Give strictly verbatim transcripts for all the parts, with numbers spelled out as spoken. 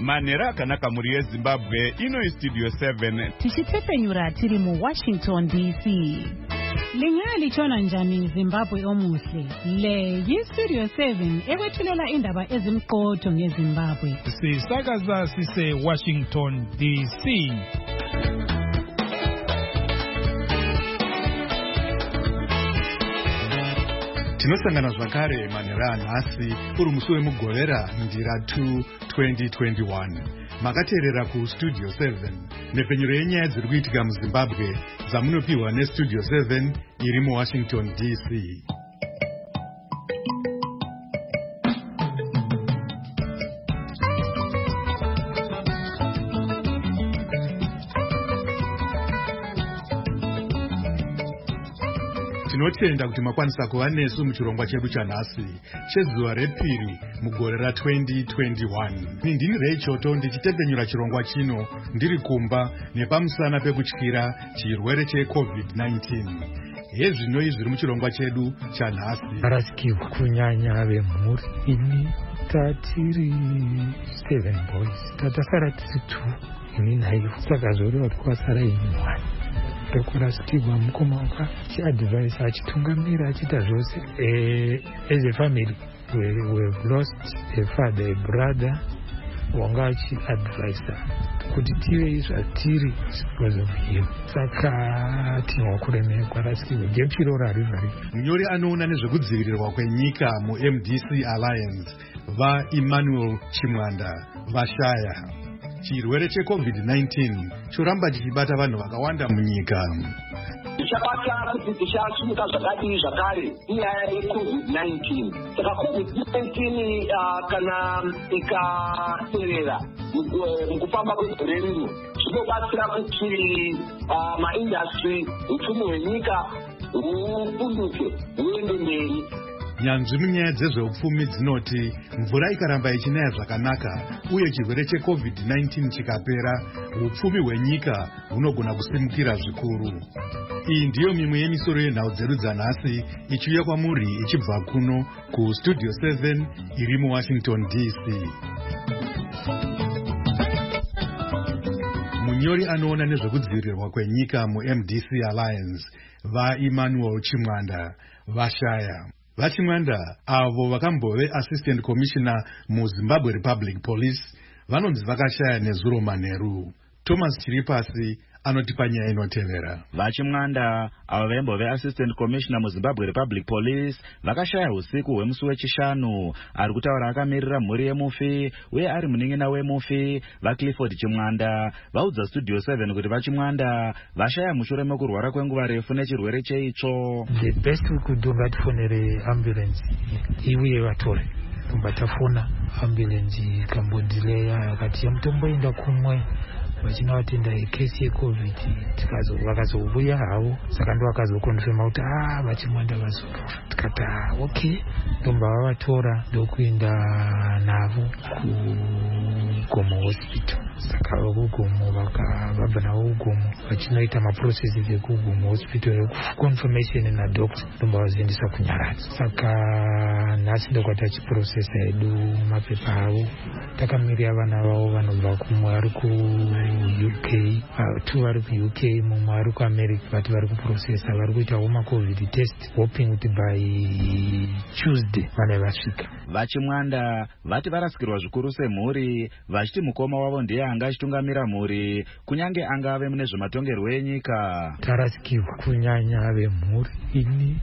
Manera kanaka muri Zimbabwe ino Studio seven. Tichitepenyura tiri mu Washington D C. Lingali chona njani Zimbabwe omuhle. Le yi Studio seven ekwethulela indaba ezimqotho ngeZimbabwe. Sisakaza sise Washington D C. Tinosangana zvakare manhera nhasi uri musi wemugorera ndira two twenty twenty-one. Makateerera ku Studio seven nepfenyuro yenyaya dziri kuitika muZimbabwe dzamunopiwa neStudio seven iri muWashington D C. Tinotenda kuti makwanisa kuva nesu muchirongwa chedu chanhasi chezuva repiri mugore twenty twenty-one. Ndini Ray Choto ndichitepenyura chirongwa chino ndiri kumba nepamusana pekutyira chirwere cheCovid nineteen. Hezvino izviri muchirongwa chedu chanhasi. Arasikirwa kunyanya vemhuri ini tatiri seven boys tatasara tiri two ini naivo saka zvoreva twasara ini one. Dokurasikirwa mukoma waka chiadvise achitungamira achita zvose. As a family we have lost a father, a brother wanga achiadvisa kuti tive izvatiri because of him. Saka tinwa kuremekwa Rasikirwa jepchirora rivari. Munyori anoona nezvekudzivirirwa kwenyika muM D C Alliance vaEmmanuel Chimwanda vashaya. Chirwere cheCovid nineteen choramba chichibata vanhu vakawanda munyika. Tichapata kuti tichasumuka zvakadii zvakare inyaya yeCovid nineteen. Saka COVID nineteen kana ikaperera mukufamba kwegore rino zvinobatsira kuti maindastry upfumi hwenyika hupunduke huende mberi. Nyanzvi munyaya dzezveupfumi dzinoti mvura ikaramba ichinaya zvakanaka uye chirwere cheCovid nineteen chikapera, upfumi hwenyika hunogona kusimukira zvikuru. Iyi ndiyo mimwe yemisoro yenhau dzedu dzanhasi ichiuya kwamuri ichibva kuno kuStudio seven iri muWashington D C. Munyori anoona nezvekudzivirirwa kwenyika muM D C Alliance vaEmmanuel Chimwanda vashaya. Vachimwanda avo vakambove Assistant Commissioner muZimbabwe Republic Police vanonzi vakashaya nezuro manheru. Thomas Chiripasi anotipa nyaya inotevera. Vachimwanda avo vembove Assistant Commissioner muZimbabwe Republic Police vakashaya usiku hwemusi wechishanu. Ari kutaura akamirira mhuri yemufi uye ari munin'ina wemufi vaClifford Chimwanda vaudza Studio seven kuti Vachimwanda vashaya mushure mekurwara kwenguva refu nechirwere cheitsvo. The best we could do ngatifonere ambulance iuye vatore. Kumbatafona ambulance kambodileya akati yamutomboenda kumwe vachina vatenda ikesi yeCovid tikazo vakazouya havo saka ndo vakazokonfirma kuti ah Vachimwanda vazofa. Tikati okay ndomba vavatora ndokuenda navo kuGomo Hospital. Saka vakuGomo vakabva navo kuGomo vachinoita maprocesses ekuGomo Hospital ekuconfirmation nadoctor ndomba vazoendesa kuNyaradzi. Saka nhasi ndokwati achiprocessa edu mapepa avo takamirira vana vavo vanobva kumwe ari ku U K, uh, two vari ku U K, mumwe ari ku America, vati vari kuprocessa vari kuita homa COVID test hoping kuti by Tuesday vane vasvika. Vachimwanda vati varasikirwa zvikuru semhuri vachiti mukoma wavo ndiye anga achitungamira mhuri kunyange angave mune zvematongerwo enyika. Tarasikirwa kunyanya vemhuri ini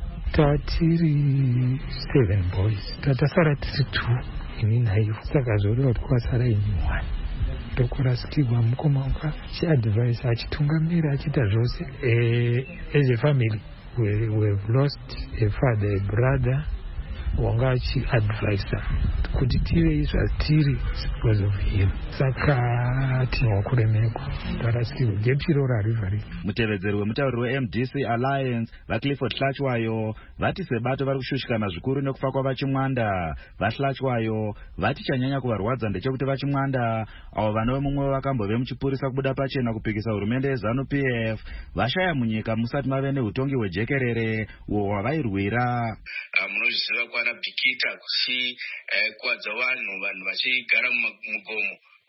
tatiri seven boys tatasara tiri two ini naivo saka zvoreva kuti kwasara ini one. Dokurasikirwa mukoma waka chiadvise achitungamira achita zvose. As a family we, we have lost a father, a brother wanga achiadvisa kuti tive izvatiri because of him. Saka tinwa kuremekwa tarasikirwa jepchirora rivari. Mutevedzeri wemutauriri weM D C Alliance vaClifford Hlachwayo vati sebato vari kushushikana zvikuru nekufa kwaVachimwanda. VaHlachwayo vati chanyanya kuvarwadza ndechekuti Vachimwanda avo vanove mumwe vakambove muchipurisa kubuda pachena kupikisa hurumende yeZanu P F vashaya munyika musati mave neutongi hwejekerere uwo hwavairwira. Munozviziva kwana Bhikita kuchikwadza vanhu vanhu vachigara mugomo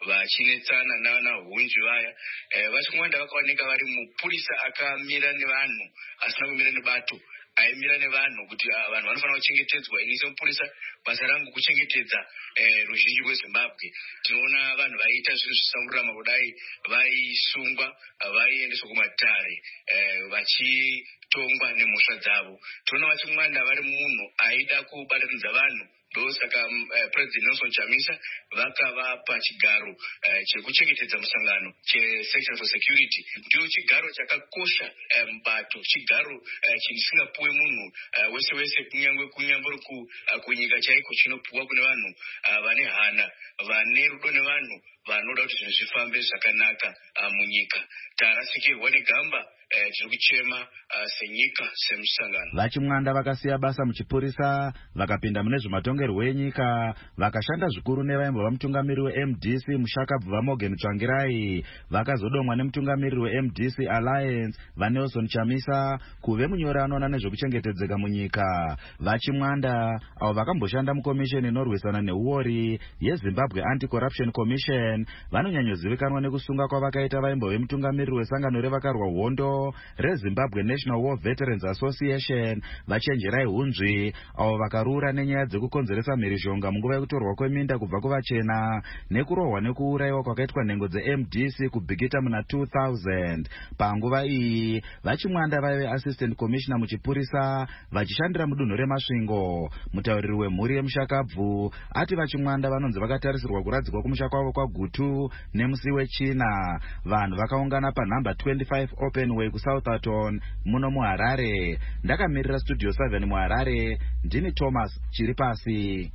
vachinetsana navanahunzvi vaya. Vachimwanda vakaoneka vari mupurisa akamira nevanhu asina kumira nebato, aimira nevanhu kuti vanhu vanofanira kuchengetedzwa. Ini semupurisa basa rangu kuchengetedza ruzhinji rweZimbabwe. Tinoona vanhu vaiita zvinhu zvisamurama kudai vaisungwa, vaiendeswa kumatare vachitongwa nemhosva dzavo. Tinoona vachimwanda vari munhu aida kubatanidza vanhu. Ndosaka President Nelson Chamisa vakavapa chigaro chekuchengetedza musangano chesection for security. Ndiyo chigaro chakakosha mubato, chigaro chisingapuwe munhu wese wese, kunyangwe kunyangwe kunyika chaiko, chinopuwa kune vanhu vane hana, vane rudo nevanhu, vanoda kuti zvinhu zvifambe zvakanaka munyika. Tarasikirwa negamba tiri kuchema senyika semusangano. Vachimwanda vakasiya basa muchipurisa vakapinda mune zvematongerwo enyika, vakashanda zvikuru nevaimbova mutungamiriri we-M D C Mushakabvu vaMorgan Tsvangirai, vakazodomwa nemutungamiriri we-M D C Alliance vaNelson Chamisa kuve munyori anoona nezvekuchengetedzeka munyika. Vachimwanda avo vakamboshanda mukomisheni inorwisana neuori yeZimbabwe Anti-Corruption Commission vanonyanyozivikanwa nekusunga kwavakaita vaimbove mutungamiriri wesangano revakarwa hondo reZimbabwe National War Veterans Association vachenjerai hunzvi avo vakarura nenyaya dzekukonzeresa mhirizhonga munguva yekutorwa kweminda kubva kuvachena nekurohwa nekuurayiwa kwakaitwa nhengo dze-M D C kubhigita muna two thousand. Panguva iyi vachimwanda vaive assistant commissioner muchipurisa vachishandira mudunhu remasvingo. Mutauriri wemhuri yemushakabvu ati vachimwanda vanonzi vakatarisirwa kuradzikwa kumusha kwavo kwagutu nemusi wechina. Vanhu vakaungana panhamba twenty-five Open Way kuSouthampton muno muHarare. Ndakamirira Studio seven muHarare, ndini Thomas Chiripasi.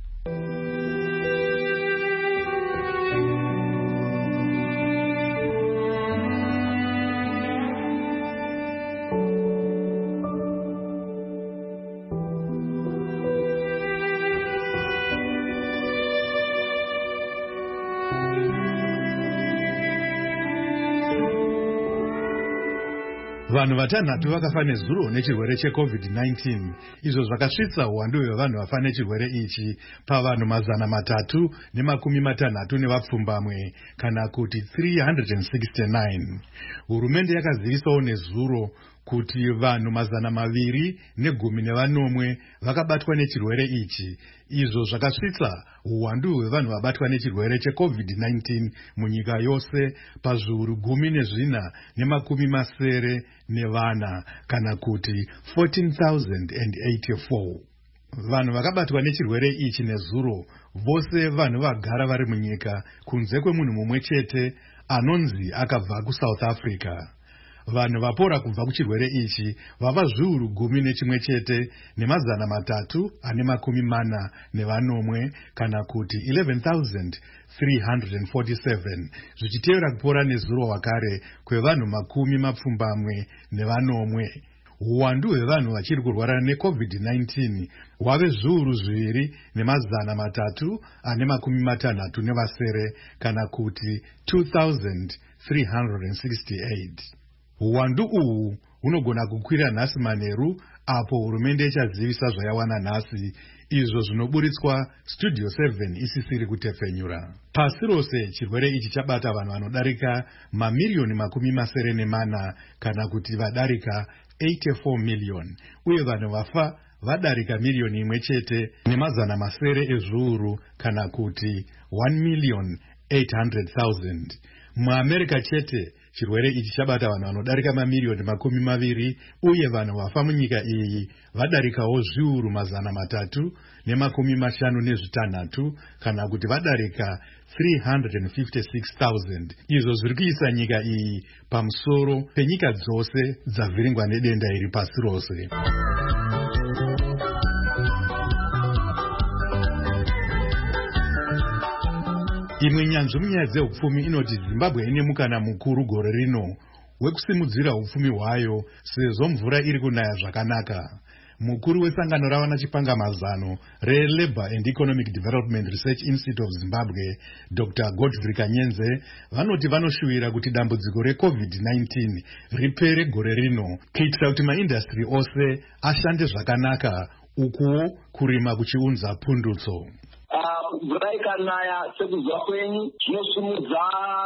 Vanhu vatanhatu vakafa nezuro nechirwere cheCovid nineteen, izvo zvakasvitsa uwandu hwevanhu vafa nechirwere ichi pavanhu mazana matatu nemakumi matanhatu nevapfumbamwe, kana kuti three hundred sixty-nine. Hurumende yakazivisawo nezuro kuti vanhu mazana maviri negumi nevanomwe vakabatwa nechirwere ichi, izvo zvakasvitsa uwandu hwevanhu vabatwa nechirwere cheCovid nineteen munyika yose pazviuru gumi nezvina nemakumi masere nevana, kana kuti fourteen thousand eighty-four. Vanhu vakabatwa nechirwere ichi nezuro vose vanhu vagara vari munyika kunze kwemunhu mumwe chete anonzi akabva kuSouth Africa. Vanhu vapora kubva kuchirwere ichi vava zviuru gumi nechimwe chete nemazana matatu ane makumi mana nevanomwe, kana kuti eleven thousand three hundred forty-seven, zvichitevera kupora nezuro wakare kwevanhu makumi mapfumbamwe nevanomwe. Uwandu hwevanhu vachiri kurwara neCovid nineteen hwave zviuru zviviri nemazana matatu ane makumi matanhatu nevasere, kana kuti two thousand three hundred sixty-eight. Uwandu uhu hunogona kukwira nhasi manheru apo hurumende ichazivisa zvayawana nhasi, izvo zvinoburitswa Studio seven isisiri kutepfenyura. Pasi rose chirwere ichi chabata vanhu vanodarika mamiliyoni makumi masere nemana, kana kuti vadarika eighty-four million, uye vanhu vafa vadarika miliyoni imwe chete nemazana masere ezviuru, kana kuti one million eight hundred thousand. MuAmerica chete chirwere ichi chabata vanhu vanodarika mamiliyoni makumi maviri, uye vanhu vafa munyika iyi vadarikawo zviuru mazana matatu nemakumi mashanu nezvitanhatu, kana kuti vadarika three hundred fifty-six thousand. Izvo zviri kuisa nyika iyi pamusoro penyika dzose dzavhiringwa nedenda iri pasi rose. Imwe nyanzvi munyaya dzehupfumi inoti Zimbabwe ine mukana mukuru gore rino wekusimudzira hupfumi hwayo sezvo mvura iri kunaya zvakanaka. Mukuru wesangano ravana chipangamazano reLabour and Economic Development Research Institute of Zimbabwe, Doctor Godfrey Kanyenze, vanoti vanoshuwira kuti dambudziko reCovid nineteen ripere gore rino kuitira kuti maindastri ose ashande zvakanaka, ukuwo kurima kuchiunza pundutso. mvura ikanaya sekuzwa kwenyu zvinosimudza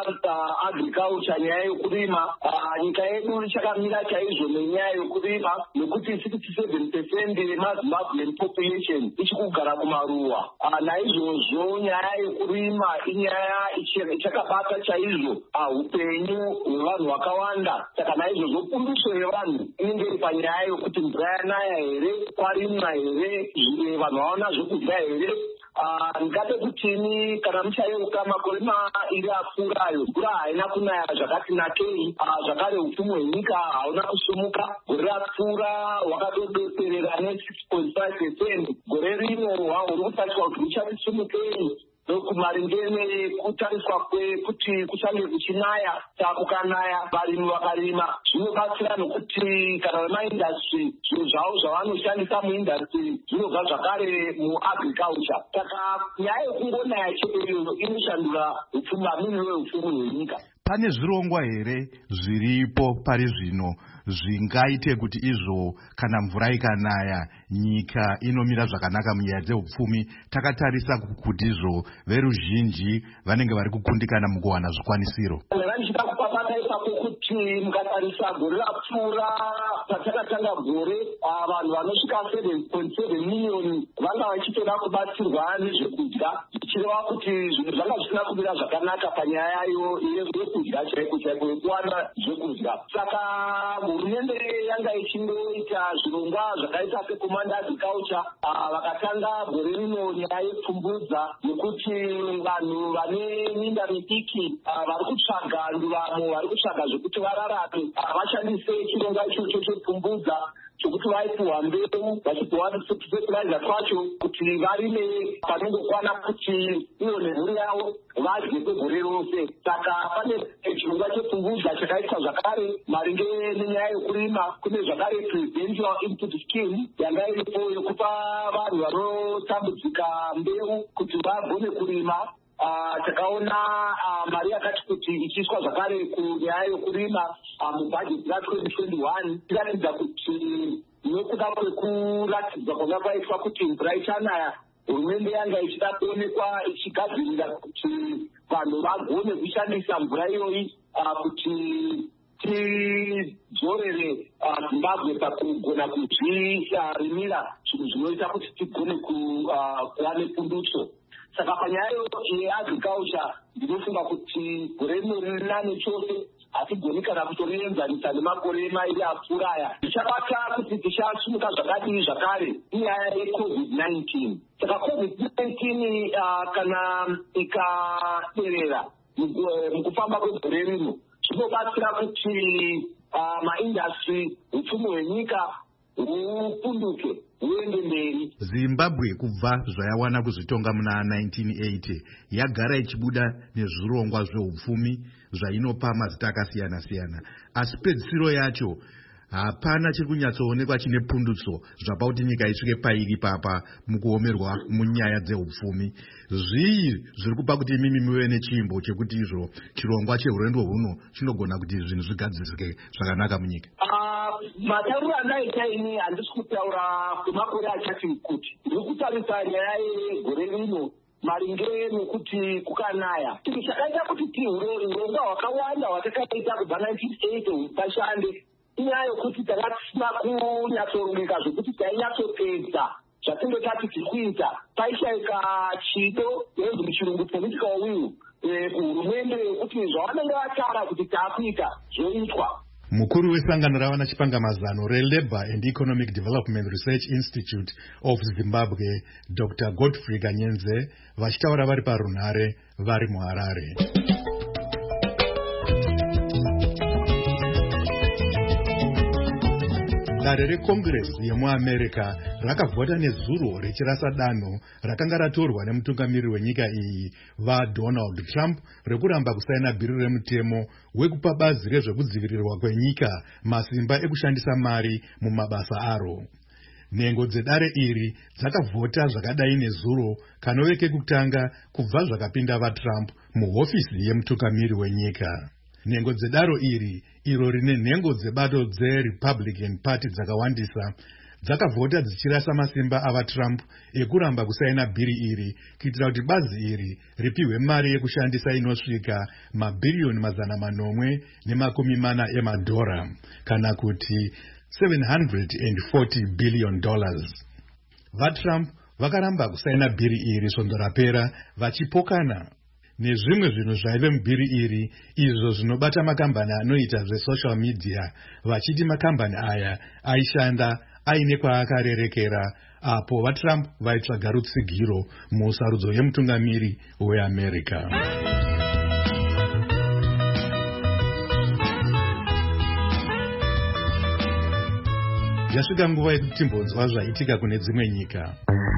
agriculture, nyaya yokurima. Nyika yedu ichakamira chaizvo nenyaya yokurima nekuti sixty-seven percent yemazimbabwean population ichikugara kumaruwa. Naizvozvo nyaya yokurima inyaya ichakabata chaizvo upenyu hwevanhu vakawanda. Saka naizvozvo pundutso yevanhu inenge iri panyaya yokuti mvura yanaya here, kwarimwa here, vanhu vaona zvekudya here. Ngate kutini kana muchayeuka makore mairi apfuurayo mvura haina kunaya zvakati nakei, zvakare upfumi hwenyika hauna kusumuka. Gore rapfuura hwakatodoserera ne-six point five percent. Gore rino huri kutariswa kuti huchatisumukei maringe nekutariswa kwekuti kuchange kuchinaya. Kukanaya varimi vakarima zvinobatsira nokuti kana vemaindastry zvinhu zvavo zvavanoshandisa muindastry zvinobva zvakare muagriculture. Saka nyaya yekungonaya chete inoshandura upfumi, mamiriro eupfumi hwenyika. Pane zvirongwa here zviripo pari zvino zvingaite kuti izvo kana mvura ikanaya nyika inomira zvakanaka munyaya dzeupfumi? Takatarisa kuti izvo veruzhinji vanenge vari kukundikana mukuwana zvikwanisiro. Ndichida kupapata ipapo kuti mukatarisa gore rapfuura patakatanga gore vanhu vanosvika seven point seven million vanga vachitoda kubatsirwa nezvekudya, zvichireva kuti zvinhu zvanga zvisina kumira zvakanaka panyaya yekudya chaiko chaiko yekuwana zvekudya. Saka hurumende yanga ichingoita zvirongwa zvakaita secommand agriculture. Vakatanga gore rino nyaya yepfumbudza yekuti vanhu vane minda midiki vari kutsvaga nduramo, vari kutsvaga zvekuti vararame vashandise chirongwa ichocho chepfumbudza chokuti vaipiwa mbeu vachipiwa fertilizer twacho kuti varime panongokwana kuti ivo nemhuri yavo vadye kwegore rose. Saka pane chirongwa chepfumbudza chakaitwa zvakare maringe nenyaya yokurima. Kune zvakare presidential input scheme yanga iripo yokupa vanhu vanotambudzika mbeu kuti vagone kurima. Takaona mari yakati kuti ichiiswa zvakare kunyaya yokurima mubhajeti ra-twenty twenty-one. Tikaratidza kuti nokuda kwekuratidza kwanga kwaitwa kuti mvura ichanaya, hurumende yanga ichida kuonekwa ichigadzirira kuti vanhu vagone kushandisa mvura iyoyi kuti tidzorere Zimbabwe pakugona kuzvirimira zvinhu zvinoita kuti tigone kuva nepundutso. Saka panyaya yeagriculture ndinofunga kuti gore rino riri nane chose, hatigoni kana kutorienzanisa nemakore mairi apfuuraya. Zvichapata kuti tichasumuka zvakadii zvakare inyaya yecovid nineteen. Saka covid nineteen kana ikaderera mukufamba kwegore rino zvinobatsira kuti maindastry, upfumi hwenyika hupunduke huende mberi. Zimbabwe kubva zvayawana kuzvitonga muna nineteen eighty yagara ichibuda nezvirongwa zveupfumi zvainopa mazita akasiyana siyana, asi pedzisiro yacho hapana chiri kunyatsoonekwa chine pundutso zvapa kuti nyika isvike pairi papa mukuomerwa munyaya dzeupfumi. Zvii zviri kupa kuti imimi muve nechimbo chekuti izvo chirongwa chehurendo huno chinogona kuti zvinhu zvigadzirike zvakanaka munyika? Matauriro andaita ini handisi kutaura kwemakore achati kuti ndiri kutarisa nyaya yegore rino maringe nekuti kukanaya. Chinhu chakaita kuti tiurongwa hwakawanda hwatakaita kubva nineteen eighty hupashande inyaya yokuti tanga tisina kunyatsorongeka zvokuti tainyatsopedza zvatinge tati tiri kuita. Paishaika chido yenzi muchirungu political will kuhurumende yokuti zvavanenge vatara kuti taakuita zvoitwa. Mukuru wesangano ravana chipangamazano reLabour and Economic Development Research Institute of Zimbabwe, Doctor Godfrey Ganyenze, vachitaura vari parunhare vari muHarare. Dare reCongress yemuAmerica rakavhota nezuro rechirasa danho rakanga ratorwa nemutungamiriri wenyika iyi vaDonald Trump rekuramba kusaina bhiri remutemo wekupa bazi rezvekudzivirirwa kwenyika masimba ekushandisa mari mumabasa aro. Nhengo dzedare iri dzakavhota zvakadai nezuro kanove kekutanga kubva zvakapinda vaTrump muhofisi yemutungamiriri wenyika. Nhengo dzedaro iri iro rine nhengo dzebato dzeRepublican Party dzakawandisa dzakavhota dzichirasa masimba avaTrump ekuramba kusaina bhiri iri kuitira kuti bazi iri ripihwe mari yekushandisa inosvika mabhiriyoni mazana manomwe nemakumi mana emadhora kana kuti seven hundred forty billion dollars. VaTrump vakaramba kusaina bhiri iri svondo rapera vachipokana nezvimwe zvinhu zvaive mubhiri iri izvo zvinobata makambani anoita zvesocial media vachiti makambani aya aishanda aine kwaakarerekera apo vaTrump vaitsvaga rutsigiro musarudzo yemutungamiri weAmerica. Yasvika nguva yekuti timbonzwa zvaitika kune dzimwe nyika.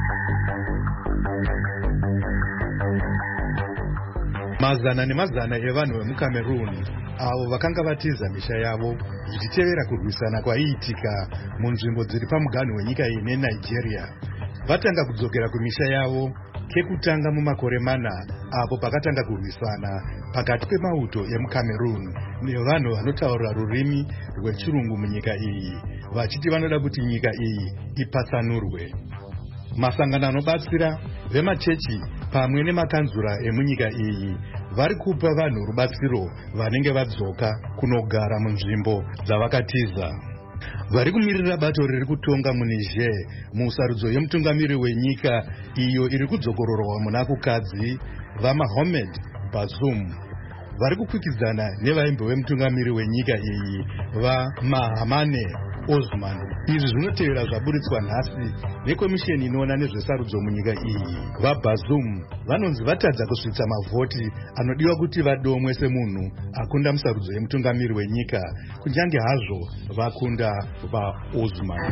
Mazana nemazana evanhu vemuCameroon avo vakanga vatiza misha yavo zvichitevera kurwisana kwaiitika munzvimbo dziri pamuganhu wenyika iyi neNigeria vatanga kudzokera kumisha yavo kekutanga mumakore mana apo pakatanga kurwisana pakati pemauto emuCameroon nevanhu vanotaura rurimi rwechirungu munyika iyi vachiti vanoda kuti nyika iyi ipatsanurwe. Masangano anobatsira vemachechi pamwe nemakanzura emunyika iyi vari kupa vanhu rubatsiro vanenge vadzoka kunogara munzvimbo dzavakatiza. Vari kumirira bato riri kutonga muNiger musarudzo yemutungamiri wenyika iyo iri kudzokororwa muna kukadzi vaMohamed Bazoum vari kukwikwidzana nevaimbo vemutungamiri wenyika iyi vaMahamane Osman. Izvi zvinotevera zvaburitswa nhasi nekomisheni inoona nezvesarudzo munyika iyi. VaBazoum vanonzi vatadza kusvitsa mavhoti anodiwa kuti vadomwe semunhu akunda musarudzo yemutungamiri wenyika kunyange hazvo vakunda vaOsman.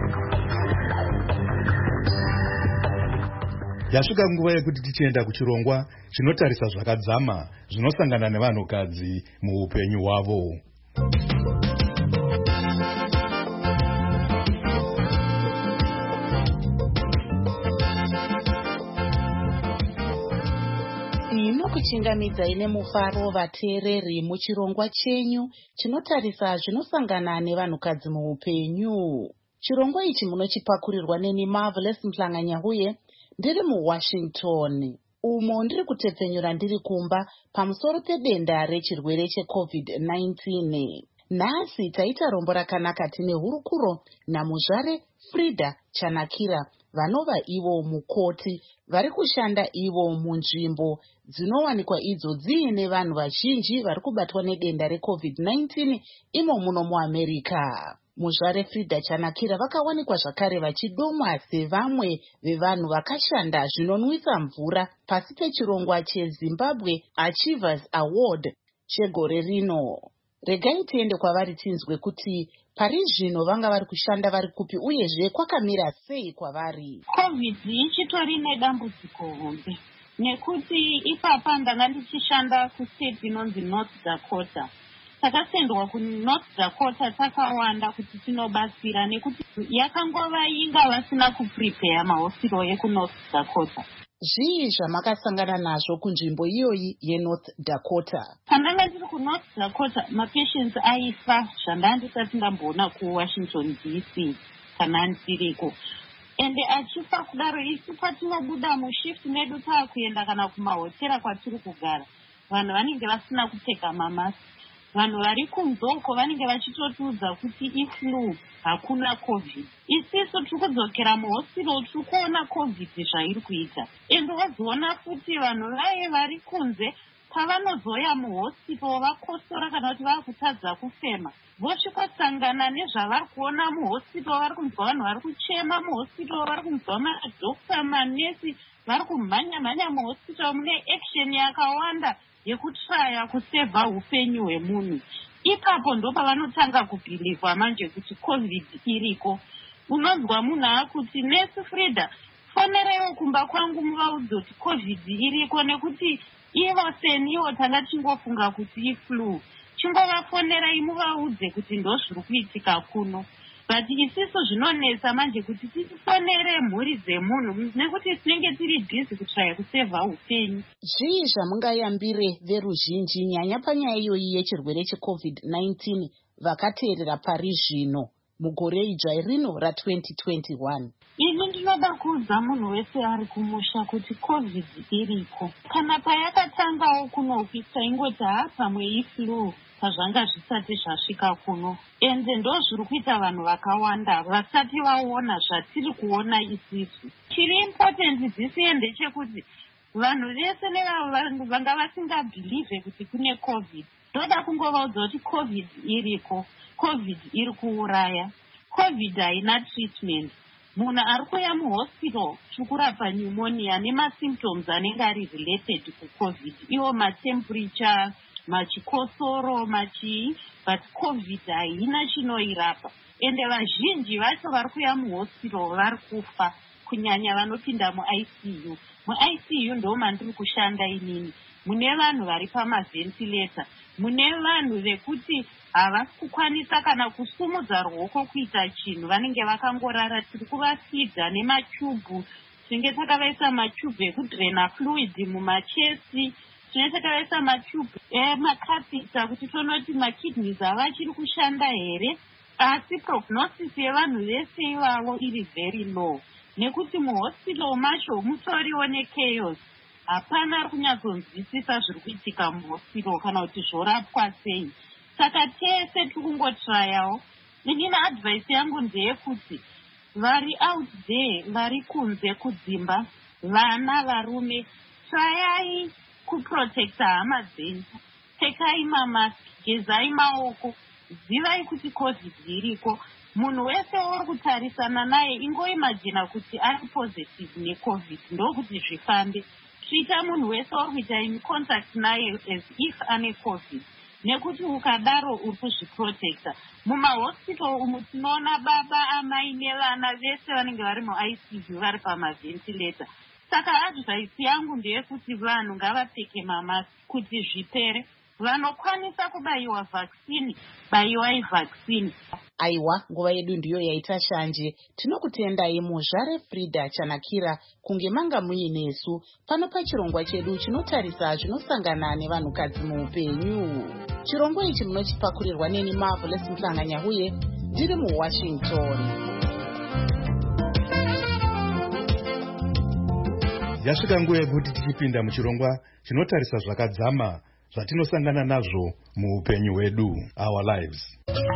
Yasvika nguva yekuti tichienda kuchirongwa chinotarisa zvakadzama zvinosangana nevanhukadzi muupenyu hwavo. Kuchingamidza ine mufaro vateereri muchirongwa chenyu chinotarisa zvinosangana nevanhukadzi muupenyu. Chirongwa ichi munochipakurirwa neni Marvelous Mhlanganyahuye ndiri muWashington, umo ndiri kutepfenyura ndiri kumba pamusoro pedenda rechirwere checovid nineteen. Nhasi taita rombo rakanaka tine hurukuro namuzvare Frida Chanakira vanova ivo mukoti vari kushanda ivo munzvimbo dzinowanikwa idzo dziine vanhu vazhinji vari kubatwa nedenda recovid nineteen imo muno muAmerica. Muzvare Frida Chanakira vakawanikwa zvakare vachidomwa sevamwe vevanhu vakashanda zvinonwisa mvura pasi pechirongwa cheZimbabwe Achievers Award chegore rino. Regai tiende kwavari tinzwe kuti pari zvino vanga vari kushanda vari kupi uyezve kwakamira sei kwavari. Covid ichitori nedambudziko hombe nekuti ipapa ndanga ndichishanda kustate inonzi North Dakota. Takasendwa kuNorth Dakota takawanda kuti tinobatsira nekuti yakangova inga vasina kuprepare mahospital ekuNorth Dakota. Zvii zvamakasangana nazvo kunzvimbo iyoyi yeNorth Dakota? Pandanga ndiri kuNorth Dakota mapatients aifa zvandanga ndisati ndamboona kuWashington D C kana ndiriko. Ende achifa kudaro isu patinobuda mushift medu taakuenda kana kumahotera kwatiri kugara, vanhu vanenge vasina kupfeka mamasi. Vanhu vari kunzoko vanenge vachitotiudza kuti iflu hakuna covid. Isisu tiri kudzokera muhospital tiri kuona covid zvairi kuita. Ende wazoona kuti vanhu vaye vari kunze pavanozoya muhospital vakosora kana kuti vakutadza kufema, vosvikosangana nezvavari kuona muhospital. Vari kunzwa vanhu vari kuchema muhospital, vari kunzwa madhokta, manesi vari kumhanya-mhanya muhospital. Mune action yakawanda yekutraya kusevha upenyu hwemunhu. Ipapo ndo pavanotanga kubhilivha manje kuti covid iriko. Unonzwa munhu akuti nesi Frida, fonerewo kumba kwangu muvaudze kuti covid iriko, nekuti ivo seniwo tanga chingofunga kuti iflu. Chingovafonerai muvaudze kuti ndo zviri kuitika kuno. But isisu zvinonesa manje kuti tifonere mhuri dzemunhu nekuti tinenge tiri busy kutraya kusevha upenyu. Zvii zvamungayambire veruzhinji nyanya panyaya iyoyi yechirwere checovid nineteen vakateerera pari zvino? mugore idzva rino ra-twenty twenty-one. Ini ndinoda kuudza munhu wese ari kumusha kuti covid iriko. Kana payakatangawo kuno ingoti ha pamwe iflu pazvanga zvisati zvasvika kuno. Ende ndo zviri kuita vanhu vakawanda vasati vaona zvatiri kuona isisu. Chiri important dzisi ndechekuti vanhu vese nevavo vanga vasingabhilive kuti kune covid. Ndoda kungovaudza kuti covid iriko. Covid iri kuuraya. Covid haina treatment. Munhu ari kuya muhospital chikurapa pneumonia nemasymptoms anenge ari related kucovid, iwo matemperature, machikosoro, machi, but covid haina chinoirapa. Ende vazhinji vacho vari kuya muhospital vari kufa, kunyanya vanopinda muI C U. MuI C U ndo mandiri kushanda inini. Mune vanhu vari pamavhentilator, mune vanhu vekuti havasi kukwanisa kana kusumudza ruoko kuita chinhu, vanenge vakangorara. Tiri kuvafidha nemachubhu, tinenge takavaisa machubhu ekudrena fluid mumachesi, tinenge takavaisa machubhu emakapita kuti tonoti makidneys avachiri kushanda here. Asi prognosis yevanhu vese ivavo iri very low, nekuti muhospital macho mutoriwo nechaos. Hapana ari kunyatsonzwisisa zviri kuitika muhospital kana kuti zvorapwa sei. Saka tese tiri kungotrayawo. Inini advice yangu ndeyekuti vari out there, vari kunze kudzimba, vana varume, trayai kuprotecta hama dzenyu. Pfekai mamask, gezai maoko, zivai kuti covid iriko. Munhu wese uri kutarisana naye ingoimagina kuti ari positive necovid, ndokuti zvifambe. Trita munhu wese uri kuita in contact naye as if ane covid, nekuti ukadaro uri kuzviprotecta. Mumahospital umu tinoona baba, amai nevana vese vanenge vari muI C U vari pamavhentilator. Saka advice yangu ndeyekuti vanhu ngavapfeke mamask kuti zvipere. Vanokwanisa kubayiwa vaccine, bayiwai vaccine. Aiwa, nguva yedu ndiyo yaita shanje. Tinokutendai muzvare Frida Chanakira kunge manga muinesu pano pachirongwa chedu chinotarisa zvinosangana nevanhukadzi muupenyu. Chirongwa ichi munochipakurirwa neni Marvelous Mhlanga-Nyahuye ndiri muWashington. Yasvika nguva yekuti tichipinda muchirongwa chinotarisa zvakadzama zvatinosangana nazvo muupenyu hwedu, our lives.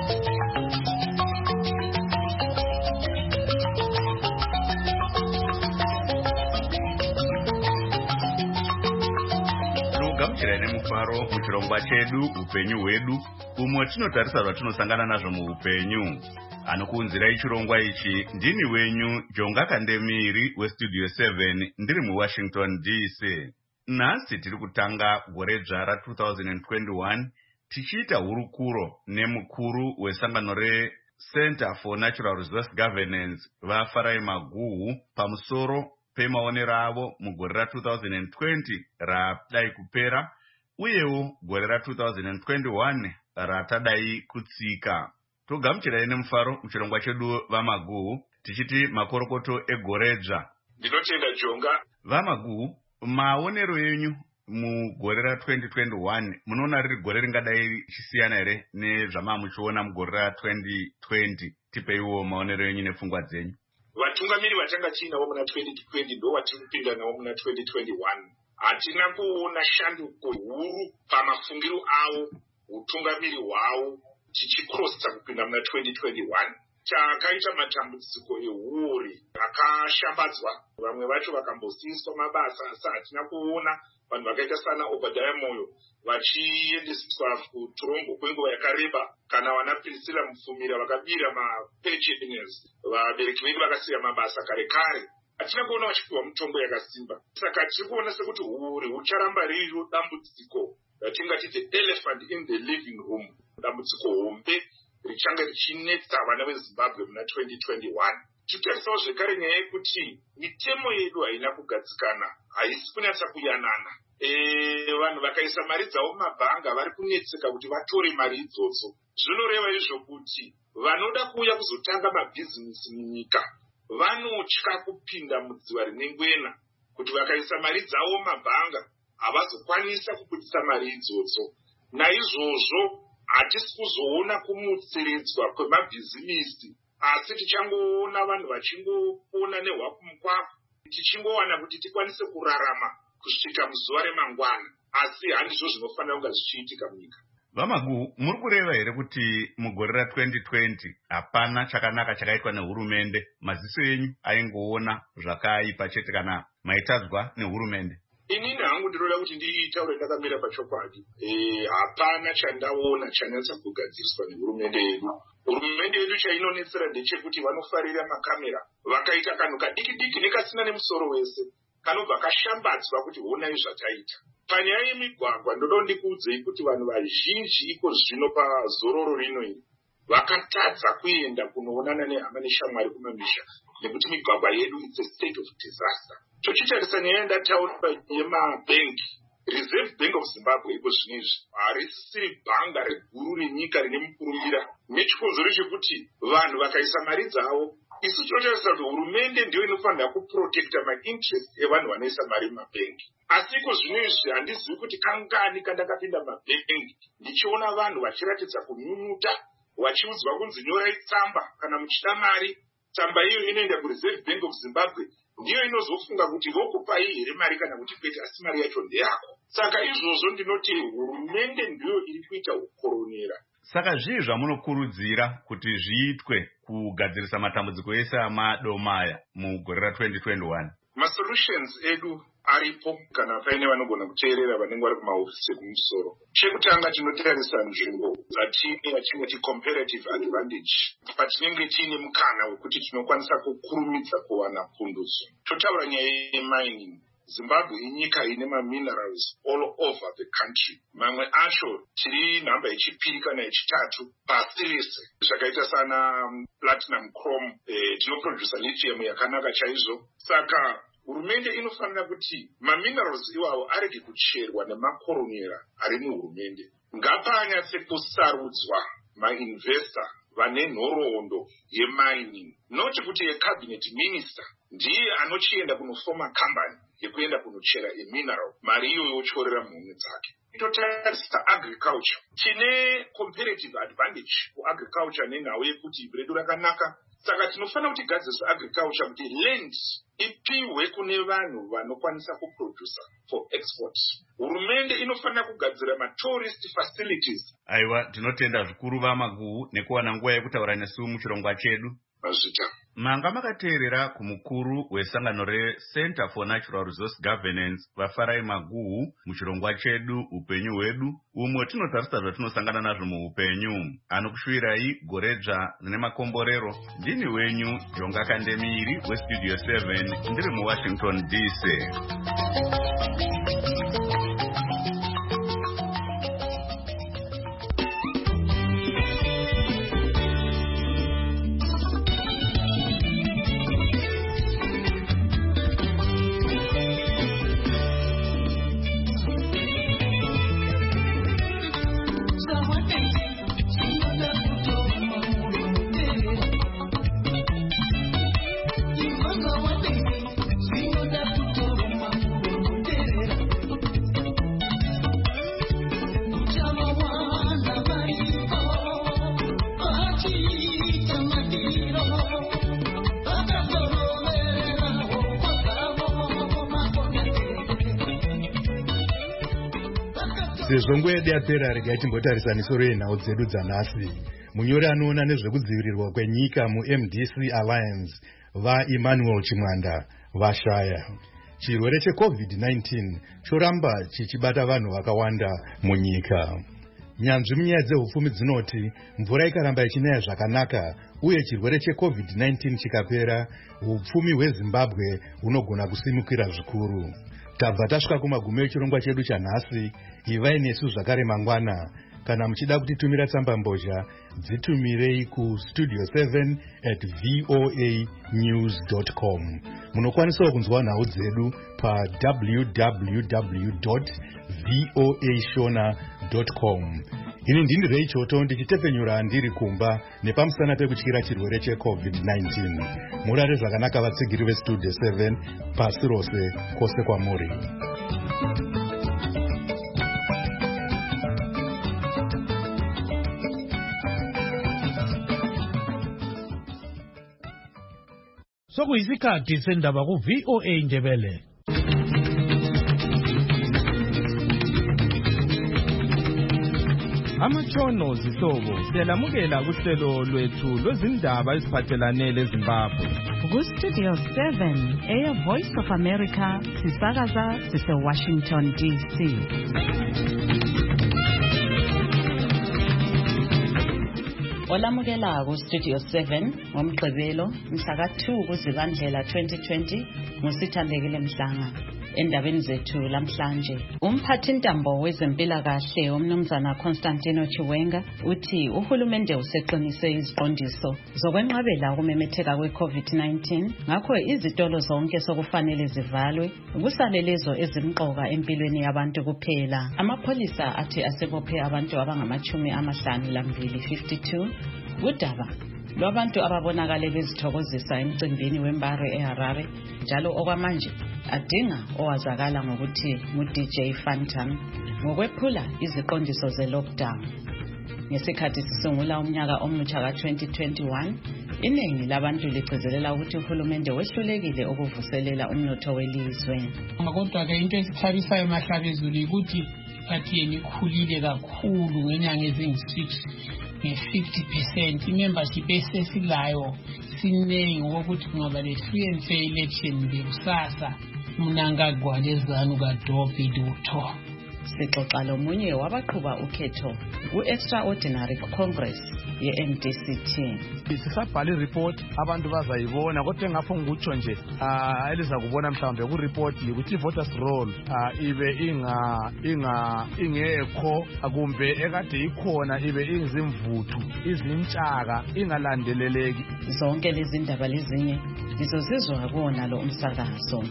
Gamuchirai nemufaro muchirongwa chedu upenyu hwedu, umwe tinotarisa zvatinosangana nazvo muupenyu. Anokuunzirai chirongwa ichi ndini wenyu Jonga Kandemiri westudio seven ndiri muWashington D C. Nhasi tiri kutanga gore dzva two thousand twenty-one tichiita hurukuro nemukuru wesangano reCenter for Natural Resource Governance vaFarai Maguhu pamusoro pemaonero avo mugore ra two thousand twenty radai kupera uyewo gore ra two thousand twenty-one ratadai kutsika. Togamuchirai nemufaro muchirongwa chedu vaMaguhu tichiti makorokoto egore dzva. Ndinotenda Jonga. VaMaguhu, maonero yenyu mugore ra twenty twenty-one munoona riri gore ringadai richisiyana here nezvamamuchiona mugore ra twenty twenty? Tipeiwo maonero yenyu nepfungwa dzenyu. Vatungamiri vatanga tiinawo muna twenty twenty ndo watiri kupinda nawo muna twenty twenty-one. Hatina kuona shanduko huru pamafungiro avo, utungamiri hwavo tichikrosa kupinda muna twenty twenty-one. Chakaita matambudziko ehuri akashambadzwa, vamwe vacho vakambosiiswa mabasa, asi hatina kuona vanhu vakaita sana Obadiah Moyo vachiendeswa kutorongo kwenguva yakareba, kana vana Priscilla Mufumira vakabira mapensioners, vabereki vedu vakasiya mabasa kare kare. Hatina kuona vachipiwa mitombo yakasimba. Saka tiri kuona sekuti huri hucharamba riro dambudziko ratingati the elephant in the living room, dambudziko hombe richanga richinetsa vana veZimbabwe muna twenty twenty-one. Titarisawo zvekare nyaya yekuti mitemo yedu haina kugadzikana, haisi kunyatsa kuyanana. E, vanhu vakaisa mari dzavo mumabhanga vari kunetseka kuti vatore mari idzodzo. Zvinoreva izvo kuti vanoda kuuya kuzotanga mabhizinesi munyika vanotya kupinda mudziva rimwe ngwena, kuti vakaisa mari dzavo mumabhanga havazokwanisa kubudisa mari idzodzo. Naizvozvo hatisi kuzoona kumutsiridzwa kwemabhizimisi, asi tichangoona vanhu vachingoona nehwakumukwafu, tichingowana kuti tikwanise kurarama kusvika muzuva remangwana, asi handizvo zvinofanira kunge zvichiitika munyika. Vamagu, muri kureva here kuti mugore ra-twenty twenty hapana chakanaka chakaitwa nehurumende? Maziso enyu aingoona zvakaipa chete kana maitadzwa nehurumende? Inini hangu ndinoda kuti nditaure ndakamira pachokwadi. E, hapana chandaona chanatsa kugadziriswa nehurumende yedu. Hurumende yedu chainonetsera ndechekuti vanofarira makamera, vakaita kanhu kadiki diki nekasina nemusoro wese, kanobva kashambadzwa kuti honai zvataita. Panyaya yemigwagwa ndodo ndikuudzei kuti vanhu vazhinji iko zvino pazororo rino iri vakatadza kuenda kunoonana nehama neshamwari kumamisha nekuti migwagwa yedu it's a state of disaster. Tochitarisa nyaya yandataura yemabhengi, Reserve Bank of Zimbabwe iko zvinezvi harisiri bhanga reguru renyika rine mukurumbira, nechikonzero chekuti vanhu vakaisa mari dzavo. Isu tinotarisa kuti hurumende ndiyo inofanira kuprotecta mainterest evanhu vanoisa mari mumabhengi. Asi iko zvinezvi handizivi kuti kangani kandakapinda mumabhengi ndichiona vanhu vachiratidza kunyunyuta, vachiudzwa kunzi nyorai tsamba kana muchida mari. Tsamba iyo inoenda kuReserve Bank of Zimbabwe, ndiyo inozofunga kuti vokupai here mari kana kuti kwete, asi mari yacho ndeyako. Saka izvozvo ndinoti hurumende ndiyo iri kuita ukoronera. Saka zvii zvamunokurudzira kuti zviitwe kugadzirisa matambudziko ese amadomaya mugore ra-twenty twenty-one? Masolutions edu aripo kana paine vanogona kuteerera vanenge vari kumahofisi ekumusoro. Chekutanga tinotarisa nzvimbo dzatine yatingati comparative advantage, patinenge tiine mukana wekuti tinokwanisa kukurumidza kuwana pundutso. Totaura nyaya yemining. Zimbabwe inyika ine maminerals all over the country. Mamwe acho tiri nhamba yechipiri kana yechitatu pasi rese, zvakaita sana platinum chrome, eh, tinoproducer lithium yakanaka chaizvo. Saka hurumende inofanira kuti maminerals iwawo arege kucherwa nemakoronera ari muhurumende. Ngapanyatse kusarudzwa mainvestor vane nhoroondo yemining, noti kuti yecabinet minister ndiye anochienda kunofoma company yekuenda kunochera emineral, mari iyo yochorera mhumwe dzake. Totarisa agriculture, tine comparative advantage kuagriculture nenhau yekuti redu rakanaka. Saka tinofanira kuti gadziriswa agriculture kuti land ipiwe kune vanhu vanokwanisa kuproducer for export. Hurumende inofanira kugadzira matourist facilities. Aiwa, tinotenda zvikuru Vamagu nekuwana nguva yekutaura nesu muchirongwa chedu. Mazvita. Manga makateerera kumukuru wesangano reCenter for Natural Resource Governance vaFarai Maguhu muchirongwa chedu upenyu hwedu, umwe tinotarisa zvatinosangana nazvo muupenyu. Anokushuvirai goredzva nemakomborero. Ndini wenyu Jonga Kandemiri weStudio seven, ndiri muWashington D C. Sezvo nguva yedu yapera, regai timbotarisa misoro yenhau dzedu dzanhasi. Munyori anoona nezvekudzivirirwa kwenyika muM D C Alliance vaEmmanuel Chimwanda vashaya. Chirwere cheCovid nineteen choramba chichibata vanhu vakawanda munyika. Nyanzvi munyaya dzehupfumi dzinoti mvura ikaramba ichinaya zvakanaka uye chirwere cheCovid nineteen chikapera, hupfumi hweZimbabwe hunogona kusimukira zvikuru. Tabva tasvika kumagumo echirongwa chedu chanhasi. Ivai nesu zvakare mangwana. Kana muchida kutitumira tsamba mbozha, dzitumirei ku studio seven at voa news dot com. Munokwanisawo kunzwa nhau dzedu pa w w w dot voa shona dot com. Ini ndini Ray Choto ndichitepenyura ndiri kumba nepamusana pekutyira chirwere cheCovid nineteen. Murare zvakanaka vatsigiri veStudio seven pasi rose kwose kwamuri. sokuyisikhathi sendaba ku-V O A Ndebele. Amatshono zihlobo siyalamukela kuhlelo lwethu lwezindaba eziphathelane leZimbabwe. Ku-Studio seven, Air Voice of America, sisakaza sise-Washington D C. Olamukela ku-Studio seven ngomgqibelo mhla two kuZibandlela twenty twenty ngusithandekile Mhlanga. Endabeni zethu lamhlanje, umphathintambo wezempilakahle umnumzana Constantino Chiwenga uthi uhulumende useqinise iziqondiso zokwenqabela ukumemetheka kwe-COVID nineteen, ngakho izitolo zonke sokufanele zivalwe, kusale lezo ezimqoka empilweni yabantu kuphela. Amapholisa athi asebophe abantu abangamachumi amahlanu lambili fifty-two kudaba lwabantu ababonakale bezithokozisa emcimbini wembare eHarare, njalo okwamanje adinga owazakala ngokuthi ngu-D J Phantom ngokwephula iziqondiso ze-lockdown. Ngesikhathi sisungula umnyaka omutsha ka-twenty twenty-one, iningi labantu ligcizelela ukuthi uhulumende wehlulekile ukuvuselela umnotho welizwe. Kodwa-ke into esithabisayo mahlabezulu ukuthi bathi yenikhulile kakhulu ngenyanga ezingu-six nge-fifty percent. I-membership esesilayo sinengi ngokuthi kungaba le-free and fair election bekusasa mnangagwalezanu kaDobi Dutho. Sixoxa lomunye wabaqhuba ukhetho ku-Extraordinary Congress ye-M D C T. Sisabhala i-report abantu bazayibona, kodwa ngapho ngikutsho nje ah eliza kubona mhlawumbe ku-report ukuthi voters roll ah ibe inga inga ingekho kumbe ekade ikhona ibe ingizimvuthu izintshaka ingalandeleleki. Zonke lezi ndaba lezinye lizozizwa kuona lo umsakazo.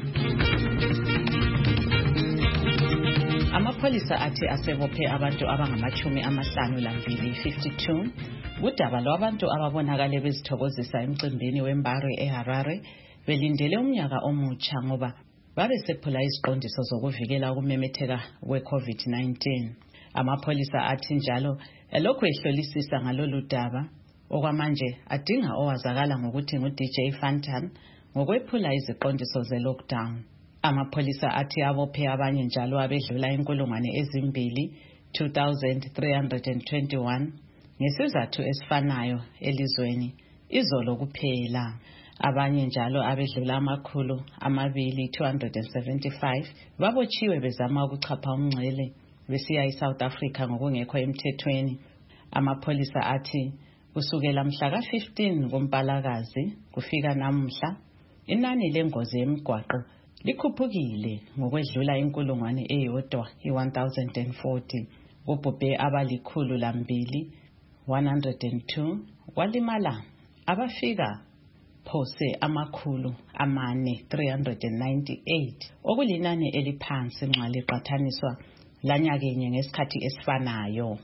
Amapholisa athi asebophe abantu abangamachumi amahlanu lambili fifty-two kudaba lwabantu ababonakale bezithokozisa emcimbini wembare eHarare belindele umnyaka omutsha ngoba babe sephula iziqondiso zokuvikela ukumemetheka kwe-COVID nineteen. Amapholisa athi njalo elokhu ehlolisisa ngalolu daba okwamanje adinga owazakala ngokuthi ngu-D J Phantom ngokwephula iziqondiso ze-lockdown. Amapholisa athi abophe abanye njalo abedlula inkulungwane ezimbili two thousand three hundred twenty-one ngesizathu esifanayo elizweni izolo kuphela. Abanye njalo abedlula amakhulu amabili two hundred seventy-five babotshiwe bezama ukuchapha umngcele besiya eSouth Africa ngokungekho emthethweni. Amapholisa athi kusukela mhla ka fifteen kuMpalakazi kufika namhla inani lengozi yemigwaqo likhuphukile ngokwedlula inkulungwane eyodwa i-one thousand forty. Kubhubhe abalikhulu lambili one hundred two, walimala abafika phose amakhulu amane three hundred ninety-eight, okulinani eliphansi nxa liqhathaniswa lanyakenye ngesikhathi esifanayo.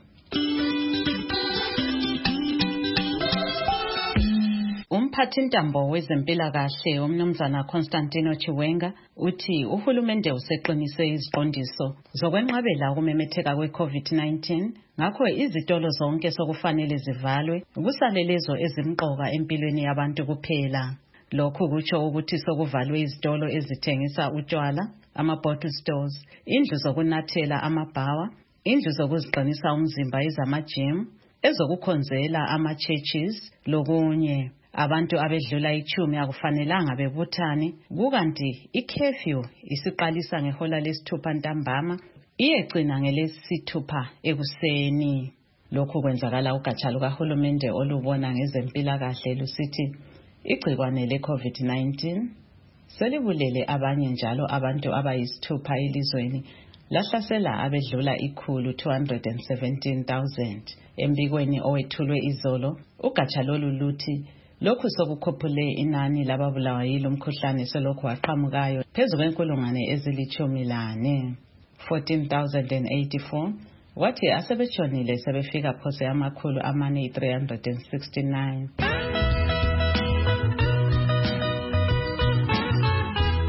Umphathintambo wezempilakahle umnumzana Constantino Chiwenga uthi uhulumende useqinise iziqondiso zokwenqabela ukumemetheka kwe-COVID nineteen, ngakho izitolo zonke sokufanele zivalwe, kusale lezo ezimqoka empilweni yabantu kuphela. Lokhu kutsho ukuthi sokuvalwe izitolo ezithengisa utshwala, ama-bottle stores, indlu zokunathela amabhawa, indlu zokuziqinisa umzimba ezama-gym, ezokukhonzela ama-churches lokunye. Abantu abedlula ichumi akufanelanga bebuthane, kukanti i-curfew isiqalisa ngehola lesithupha ntambama iyegcina ngelesithupha ekuseni. Lokhu kwenzakala ugatsha lukahulumende olubona ngezempilakahle lusithi igcikwane le-COVID nineteen selibulele abanye njalo abantu abayisithupha elizweni, lahlasela abedlula ikhulu two hundred seventeen thousand. Embikweni owethulwe izolo, ugatsha lolu luthi lokhu sokukhuphule inani lababulawa yilo umkhuhlane selokhu waqhamukayo phezu kwenkulungwane ezilichumi lane fourteen thousand eighty-four, wathi asebetshonile sebefika phose amakhulu amane three hundred sixty-nine.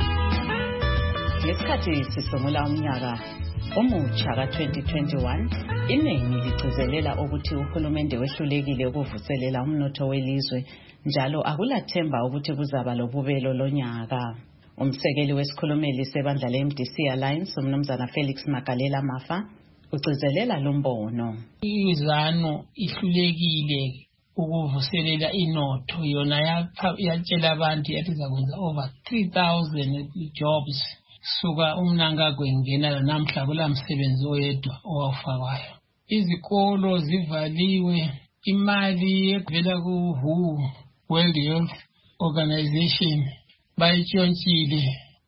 Ngesikhathi sisungula umnyaka omutsha ka twenty twenty-one, Iningi ligcizelela ukuthi uhulumende wehlulekile ukuvuselela umnotho welizwe njalo akulathemba ukuthi kuzaba lobubelo lonyaka. Umsekeli wesikhulumeli sebandla le-M D C Alliance umnumzana Felix Magalela Mafa ugcizelela lo mbono. Izano ihlulekile ukuvuselela inotho yona yatshela abantu yathi zakwenza over three thousand jobs suka umnanga kwengena namhla kulamsebenzi oyedwa owafakwayo. Izikolo zivaliwe, imali evela ku W H O World Health Organization bayitshontshile,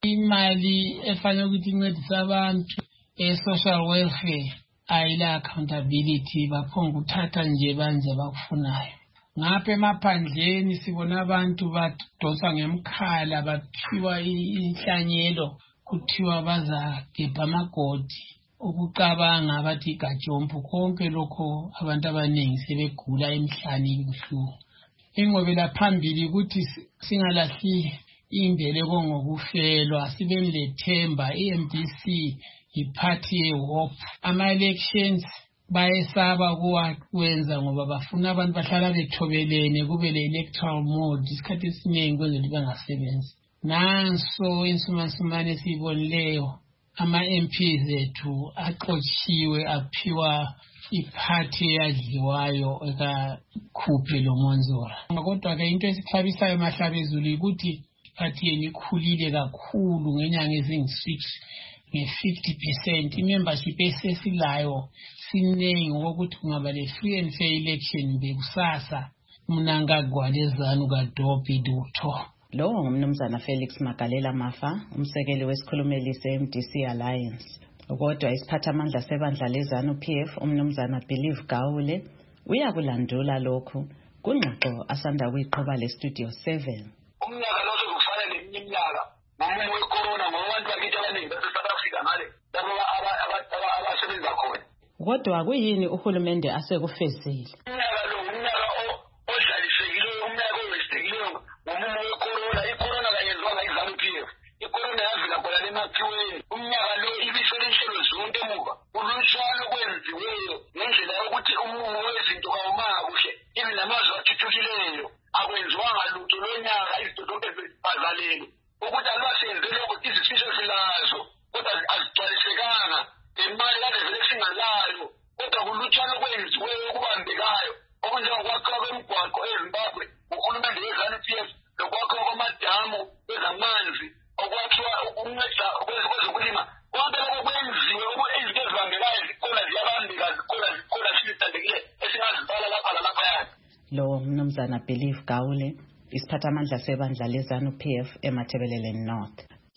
imali efanele ukuthi incedise abantu e-social welfare ayila accountability baphonga uthatha nje banje bakufunayo. Ngapha emaphandleni sibona abantu badonsa ngemkhala baphiwa inhlanyelo kuthiwa bazagebha amagodi ukucabanga bathi igajompu konke lokho abantu abaningi sebegula emhlani kuhluku. Ingqobela phambili ukuthi singalahli imbeleko ngokufelwa sibe lethemba. i-M D C iparty ye-hope. Ama-elections bayesaba kuwenza ngoba bafuna abantu bahlala bethobelene kube le-electoral mode isikhathi esiningi kwenzela bangasebenzi. Nanso insumansumane esiyibonileyo ama-M Ps ethu axotshiwe aphiwa iparty eyadliwayo ekakhuphe lo monzora. Kodwa-ke into esithabisayo mahlabezulu ukuthi iparty yenu ikhulile kakhulu ngenyanga ezingu-six nge-fifty percent. I-membership esesilayo siningi ngokuthi kungaba le-free and fair election bekusasa mnangagwalezanu kaDobi Dutho. Lo ngumnumzana Felix Magalela Mafa, umsekeli wesikhulumeli se-M D C Alliance. Kodwa isiphathamandla sebandla lezanu P F umnumzana Believe Gawule uyakulandula lokhu kungxoxo asanda kuyiqhuba le-Studio seven. Umnyaka lo sokufana neminye iminyaka ngomumo we-corona ngoba abantu bakithi abaningi base-South Africa ngale lapho abasebenza khona. Kodwa kuyini uhulumende asekufezile? Umnyaka lo umnyaka odlalisekileyo, umnyaka owestekileyo ngomumo we-corona. I-corona kayenziwanga izanu P F. I-corona yavela khona lemakhiweni. Umnyaka lo ibiselenhlelo zonke emuva. Ulutshwana kwenziweyo ngendlela yokuthi umumo wezinto kawumanga kuhle. Ibi namazwe athuthukileyo akwenziwanga lutho lonyaka, izinto zonke zibazalele. Ukuthi alwasenze lokho izifiso silazo kodwa azigcwalisekanga. Imali kade vele singalayo kodwa kulutshwana kwenziweyo okubambekayo okunjengokwakhiwa kwemigwaqo eZimbabwe uhulumende wezanu P F lokwakhiwa kwamadamu kwezamanzi okwakhiwa ukunceda kwezokulima. Konke lokho kwenziwe izinto ezibambekayo zikhona ziyabambeka zikhona zikhona sizithandekile esingazibhala lapha lalaphaya. Lo mnumzana Believe Gawule isiphathamandla sebandla lezanu P F eMathebelele North.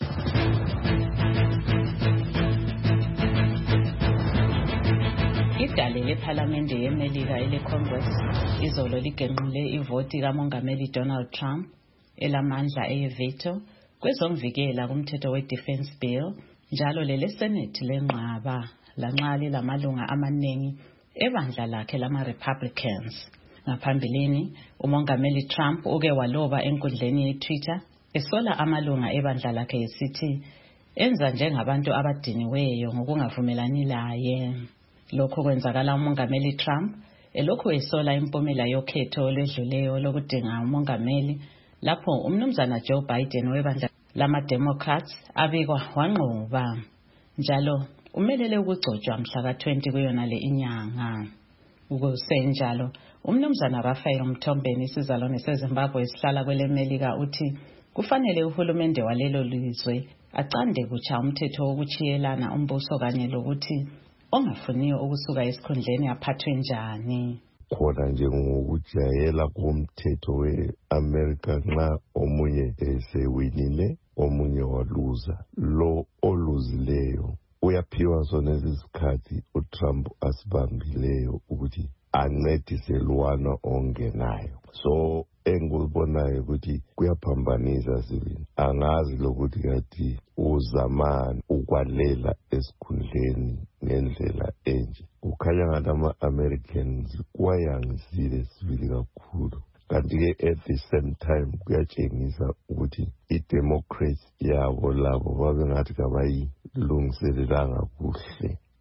Idale lephalamende yeMelika ele-Congress izolo ligenqule ivoti kamongameli Donald Trump elamandla eyeveto kwezomvikela kumthetho we-Defense Bill njalo lele-Senate lenqaba lanxa lilamalunga amaningi ebandla lakhe lama-Republicans. Ngaphambilini umongameli Trump uke waloba enkundleni ye-Twitter esola amalunga ebandla lakhe esithi enza njengabantu abadiniweyo ngokungavumelani laye. Lokho kwenzakala umongameli Trump elokhu esola impumela yokhetho olwedluleyo lokudinga umongameli lapho umnumzana Joe Biden webandla lama-Democrats abikwa wanqoba. Njalo umelele ukugcotshwa mhla ka-twenty kuyona le inyanga. Ukusenjalo umnumzana Raphael Mthombeni isizalwane seZimbabwe esihlala kweleMelika uthi kufanele uhulumende walelo lizwe aqande kutsha umthetho wokuchiyelana umbuso kanye lokuthi ongafuniyo ukusuka esikhundleni aphathwe njani. Khona nje ngokujayela komthetho we-America nxa omunye esewinile omunye waluza, lo oluzileyo uyaphiwa sona isikhathi uTrump asibambileyo ukuthi ancedise lwana ongenayo. So engikubonayo ukuthi kuyaphambanisa sibili. Angazi lokuthi kathi uzamani ukwalela esikhundleni ngendlela enje. Kukhanya ngathi ama-Americans kwayangisile sibili kakhulu. Kanti-ke at the same time kuyatshengisa ukuthi i-democracy yabo labo babengathi kabayilungiselelanga kuhle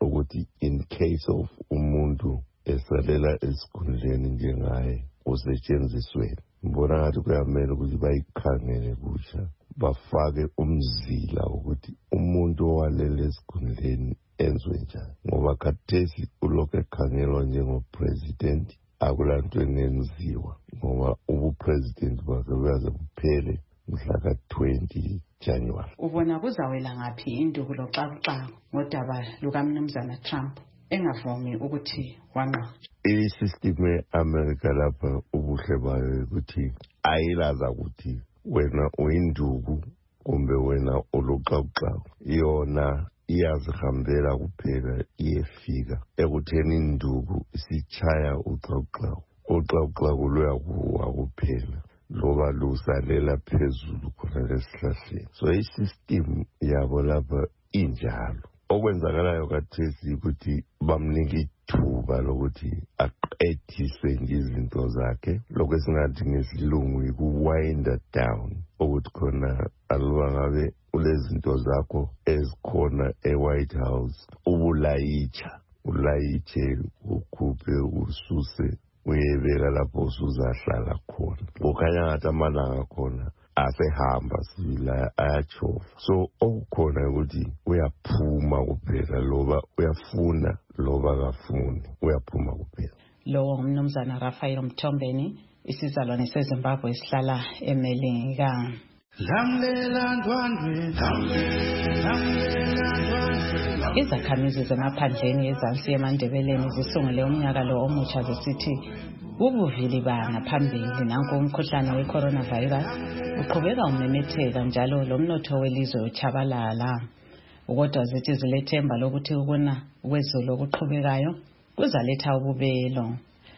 ukuthi in case of umuntu esalela esikhundleni njengaye usetshenzisweni. Ngibona ngathi kuyamele ukuthi bayikhangele kusha, bafake umzila ukuthi umuntu owalele esikhundleni enzwe njani, ngoba khathesi ulokhu ekhangelwa njengopresident akulanto engenziwa ngoba ubupresident bakhe buyaze buphele mhla ka twenty January. Ubona kuzawela ngaphi induku loxakuxaku ngodaba lukaMnumzana Trump engavumi ukuthi wanqotshwa? I-system e-America lapha ubuhle bayo ukuthi ayilaza ukuthi wena uyinduku kumbe wena uluxakuxaku, yona iyazihambela kuphela iyefika ekutheni induku isichaya uxakuxaku. Uxakuxaku luyakuwa kuphela loba lusalela phezulu khona lesihlahleni. So i-system yabo lapha injalo. Okwenzakalayo kathesi ukuthi bamnika ithuba lokuthi aqedise izinto zakhe, lokho esingathi ngesilungu yiku-wind down, ukuthi khona aluba ngabe ulezinto zakho ezikhona e-White House ubulayitsha, ulayitshe ukhuphe ususe uyebeka lapho usuzahlala khona. Kukhanya ngathi amalanga khona asehamba sibila ayachofa. So okukhona ukuthi uyaphuma kuphela, loba uyafuna loba kafuni uyaphuma kuphela. Lo ngumnumzana Raphael Mthombeni, isizalwane seZimbabwe esihlala eMelika. Izakhamizi zemaphandleni ezansi emandebeleni zisungule umnyaka lo omutsha zisithi ubuvili bana phambili nanku umkhuhlane we-coronavirus uqhubeka umemetheka njalo lomnotho welizwe uchabalala. Kodwa zithi zilethemba lokuthi ukuna kwezulu okuqhubekayo kuzaletha ububelo.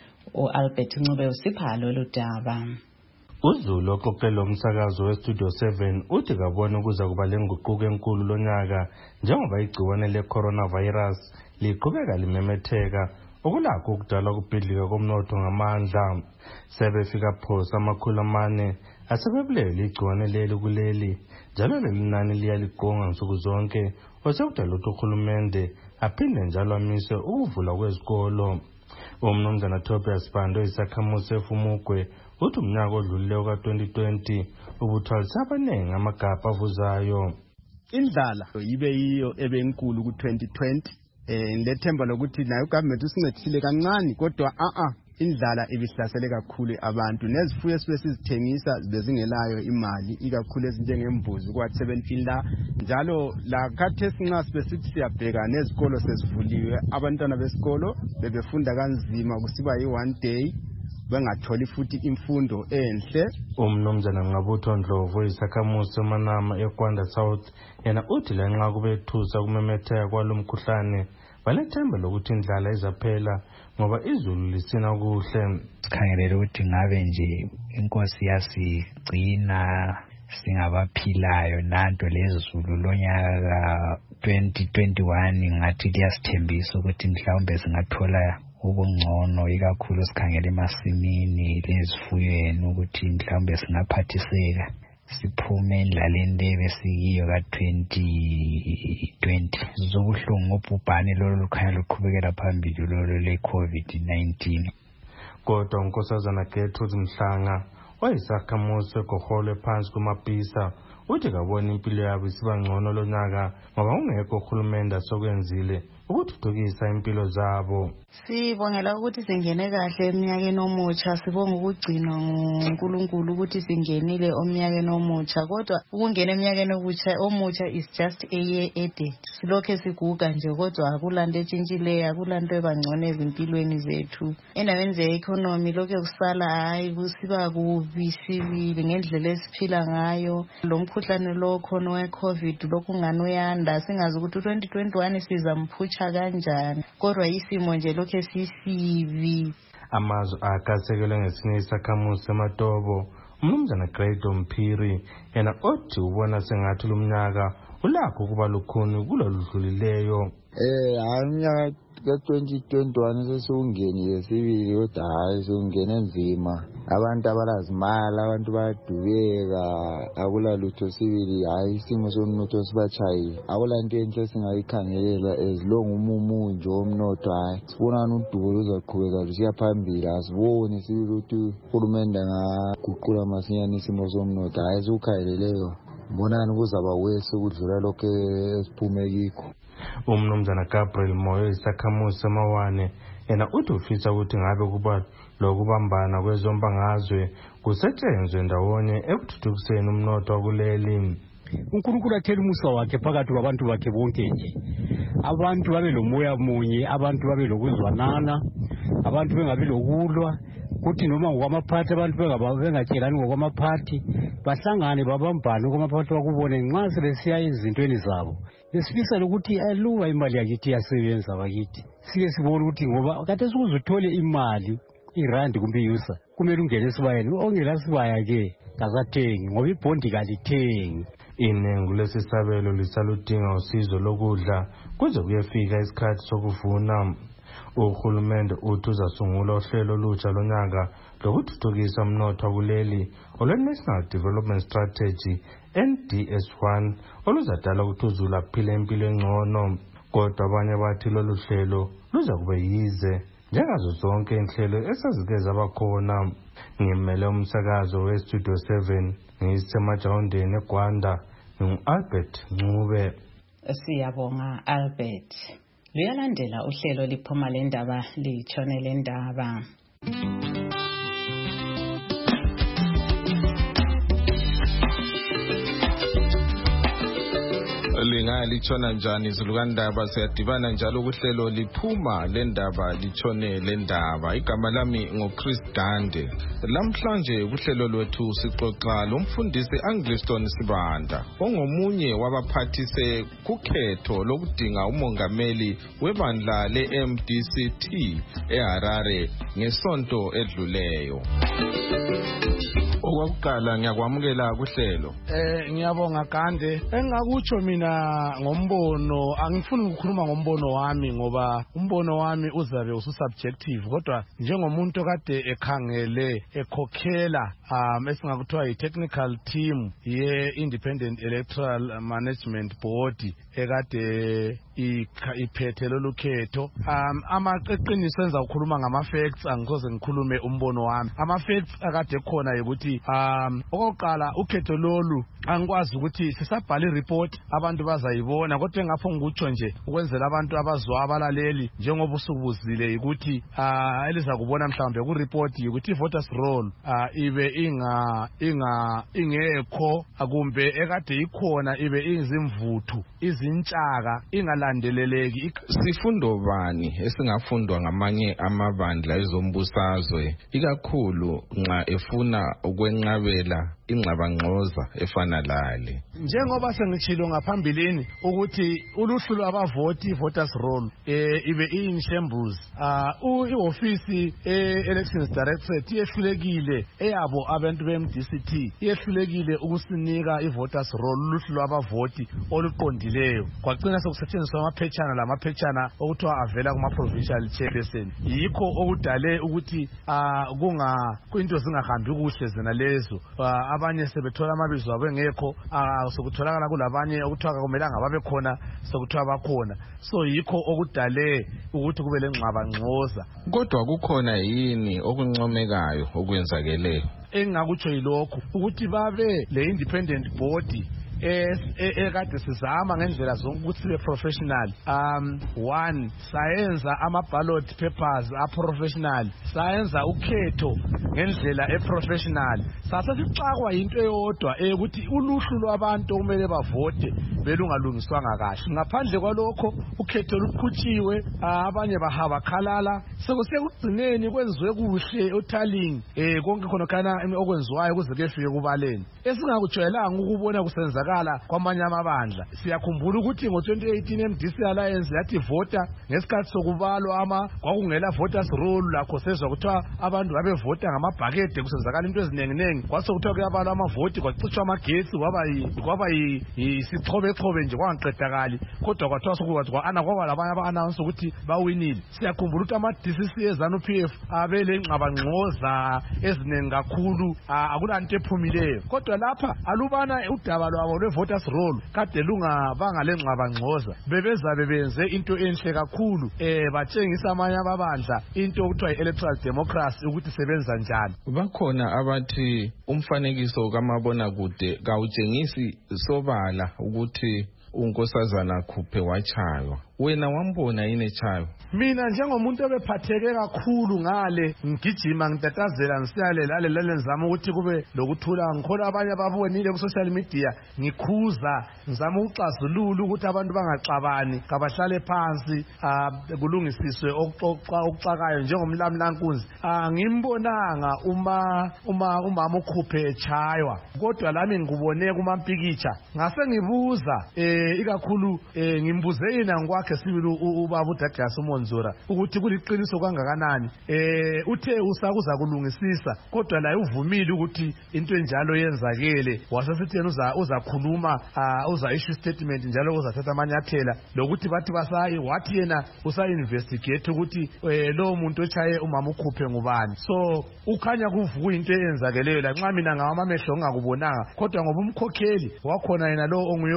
U-Albert Ncube usipha lolu daba. UZulu oqoqela umsakazo weStudio seven uthi kabona ukuza kuba lenguquko enkulu lonyaka njengoba igciwane le-coronavirus liqhubeka limemetheka okulakho ukudala ukubhidlika komnotho ngamandla. Sebefika phosa amakhulu amane asebebulele igciwane leli kuleli, njalo leli nani liyaliqonga nsuku zonke osekudala ukuthi uhulumende aphinde njalo amise ukuvula kwezikolo. Umnumzana Tobias Bando isakhamuzi eFumugwe uthi umnyaka odlulileyo ka twenty twenty ubuthwalisa abanengi amagabha avuzayo. Indlala yibe yiyo ebenkulu ku twenty twenty, eh lethemba lokuthi nayo government usincedisile kancane, kodwa a a indlala ibihlasele kakhulu abantu, nezifuyo esibe sizithengisa bezingelayo imali, ikakhulu ezinjengembuzi kwathi seventeen la, njalo la khathesi nxa sibe siyabheka nezikolo sesivuliwe, abantwana besikolo bebefunda kanzima kusiba yi one day bengatholi futhi imfundo enhle. Umnumzana Ngabutho Ndlovu isakhamuzi seManama eGwanda South yena uthi lanxa kubethusa kumemetheka kwalomkhuhlane balethemba lokuthi indlala izaphela ngoba izulu lisina kuhle. Sikhangelele ukuthi ngabe nje inkosi yasigcina singabaphilayo nanto lezulu lonyaka twenty twenty-one ngathi liyasithembisa ukuthi mhlawumbe singathola ubungcono, ikakhulu sikhangele emasimini lezifuyweni ukuthi mhlawumbe singaphathiseka siphume endlaleni lebesikiyo ka twenty twenty. Zobuhlungu ubhubhane lolo lukhanya luqhubekela phambili lolo le-COVID nineteen. Kodwa unkosazana Gertrude Mhlanga oyisakhamuzi seGoholo phansi kumapisa uthi kabona impilo yabo isiba ngcono lonyaka ngoba ungekho uhulumende asokwenzile ukuthuthukisa impilo zabo. Sibongela ukuthi singene kahle eminyakeni omutsha, sibonga ukugcinwa nguNkulunkulu ukuthi singenile eminyakeni omutsha, kodwa ukungena eminyakeni omutsha is just a year added. Silokhe siguga nje kodwa akulanto etshintshileyo, akulanto ebangcono ezimpilweni zethu. Endaweni ze-economy lokhe kusala hayi kusiba kubi sibili ngendlela esiphila ngayo. Lo mkhuhlane lo khona we-COVID lokhu ngani uyanda, singazi ukuthi twenty twenty-one sizamphutha kanjani, kodwa isimo nje lokhe sisibi. Amazwi akasekelwe ngesinye isakhamuzi seMatobo umnumzana Grado Mphiri yena othi ubona sengathi lumnyaka ulakho ukuba lukhuni kulolu dlulileyo. Eh hanya ka twenty twenty-one sesiungenile sibili kodwa hayi siungene nzima. Abantu abalazimala, abantu bayadubeka, akulalutho sibili, hayi isimo somnotho sibachayi. Akulanto enhle singayikhangelela ezilonga umumu nje omnotho hayi. Sibona udubo luzaqhubeka lusiya phambili, asiboni sibili ukuthi uhulumende ngaguqula masinyane isimo somnotho hayi sikukhaleleyo. Mbonani kuzaba wese ukudlula lokho esiphume kikho. Umnumzana Gabriel Moyo isakhamuzi samawane yena uthi ufisa ukuthi ngabe kuba lokubambana kwezombangazwe kusetshenzwe ndawonye ekuthuthukiseni umnotho wakuleli. uNkulunkulu athela umusa wakhe phakathi kwabantu bakhe bonke nje. Abantu babe lomoya munye, abantu babe lokuzwanana, abantu bengabe lokulwa, kuthi noma ngokwamaphathi abantu bengatshelani ngokwamaphathi, bahlangane babambane ngokwamaphathi bakubone nxa sebesiya ezintweni zabo. Besifisa ukuthi aluba imali yakithi yasebenza bakithi. Sike sibone ukuthi ngoba kade sikuzuthole imali irandi kumbe yusa kumele ungene sibayeni ongela sibaya ke kasathengi ngoba ibhondi kalithengi. Inengu lesisabelo lisaludinga usizo lokudla kuze kuyefika isikhathi sokuvuna. Uhulumende uthi uzasungula uhlelo olutsha lonyaka lokuthuthukisa umnotho kuleli olwe-National Development Strategy N D S one oluzadala ukuthi uzulu aphile impilo engcono. Kodwa abanye bathi lolu hlelo luza kube yize njengazo zonke inhlelo esazike zabakhona. Ngimele umsakazo we-Studio seven ngisemajawundeni eGwanda ngu-Albert Ncube. Siyabonga Albert. Luyalandela uhlelo liphuma lendaba litshone lendaba. Lingalitshona njani izulukandaba siyadibana njalo kuhlelo liphuma lendaba litshone lendaba. Igama lami ngoChris Dande. Lamhlanje kuhlelo lwethu sixoxa lomfundisi Angliston Sibanda ongomunye wabaphathise kukhetho lokudinga umongameli webandla le-M D C T eHarare ngesonto edluleyo. Okwakuqala ngiyakwamukela kuhlelo. Eh ngiyabonga Gande. Engakutsho mina ngombono angifuni ukukhuluma ngombono wami ngoba umbono wami uzabe ususubjective kodwa njengomuntu kade ekhangele ekhokhela um esingakuthiwa yi-technical team ye-Independent Electoral Management Board ekade iphethe lolu khetho um amaqiniso enza ukukhuluma ngama-facts angikoze ngikhulume umbono wami. Ama-facts akade khona ukuthi um okokuqala ukhetho lolu angikwazi ukuthi sisabhala i-report abantu bazayibona kodwa ngapho ngikutsho nje ukwenzela abantu abazwa abalaleli njengoba usubuzile ukuthi uh, eliza kubona mhlawumbe ku-report ukuthi i-voters roll uh, ibe inga inga ingekho akumbe ekade ikhona ibe izimvuthu izintshaka ingalandeleleki. Sifundo bani esingafundwa ngamanye amabandla ezombusazwe ikakhulu nxa efuna ukwenqabela ingxabangxoza efana lale? Njengoba sengitshilo ngaphambilini ukuthi uluhlu lwabavoti voters roll eh ibe iyinshembuzi uh iofisi elections directorate yehlulekile eyabo abantu be-M D C T yehlulekile ukusinika ivoters roll uluhlu lwabavoti oluqondileyo. Kwagcina sokusetshenziswa amaphetshana lamaphetshana okuthiwa avela kuma provincial chairperson. Yikho okudale ukuthi uh kunga kwinto zingahambi kuhle zena lezo. Abanye sebethola amabizo abo engekho sokutholakala kulabanye okuthiwa akumelanga babe khona sokuthiwa bakhona. So yikho okudale ukuthi kube lengxaba ngxoza. Kodwa kukhona yini okuncomekayo okwenzakeleyo? Engakutsho yilokho ukuthi babe le independent board ekade sizama ngendlela zonke ukuthi sibe professional. Um one sayenza ama ballot papers a professional, sayenza ukhetho ngendlela e professional. Sasa sixakwa into eyodwa ukuthi uluhlu lwabantu kumele bavote belungalungiswanga kahle. Ngaphandle kwalokho ukhetho lukhutshiwe, abanye bahaba khalala sekusegcineni kwenzwe kuhle utallying eh konke khona kana okwenziwayo kuze kufike kubaleni. Esingakujwayelanga ukubona kusenza kwamanye amabandla. Siyakhumbula ukuthi ngo twenty eighteen M D C Alliance yathi vota ngesikhathi sokubalwa ama kwakungela voters roll lakho sezwa kuthiwa abantu babevota ngamabhakede kusenzakala into ezinengi nengi abaningi kwasokuthiwa kuyabalwa amavoti kwacitshwa amagetsi kwaba kwaba yisichobechove nje kwangaqedakali kodwa kwathiwa sokwathi kwa-ana kwaba labanye aba-announce ukuthi bawinile. Siyakhumbula ukuthi ama-D C C eZANU-P F abele ngxabangxoza eziningi kakhulu akulanto ephumileyo kodwa lapha alubana udaba lwabo lwe-voters roll kade lungabanga lengxabangxoza bebezabe benze into enhle kakhulu um batshengisa amanye ababandla into okuthiwa yi-electoral democracy ukuthi sebenza njani. Bakhona abathi umfanekiso kamabonakude kawutshengisi sobala ukuthi unkosazana Khuphe wachaywa. Wena wambona yini echaywa? Mina njengomuntu obephatheke kakhulu ngale ngigijima ngitatazela ngisiyale lale lale ngizama ukuthi kube lokuthula ngikhola abanye ababonile ku social media ngikhuza ngizama ukuxazulula ukuthi abantu bangaxabani kabahlale phansi kulungisiswe okuxakayo njengomlamlankunzi. Angimbonanga uma uma umama uKhuphe echaywa kodwa lami ngikubone kuma mpikitsha ngase ngibuza eh ikakhulu ngimbuze yena ngwakhe sibili ubaba uDouglas Monzora ukuthi kuliqiniso kangakanani eh uthe usakuza kulungisisa kodwa la uvumile ukuthi into enjalo yenzakele wasesithi uza uzakhuluma uza issue statement njalo uzathatha amanyathela lokuthi bathi basayi wathi yena usa investigate ukuthi lo muntu ochaye umama uKhuphe ngubani. So ukhanya kuvuka into eyenzakeleyo la nxa mina ngawa amehlo ngakubonanga kodwa ngoba umkhokheli wakhona yena lo onguye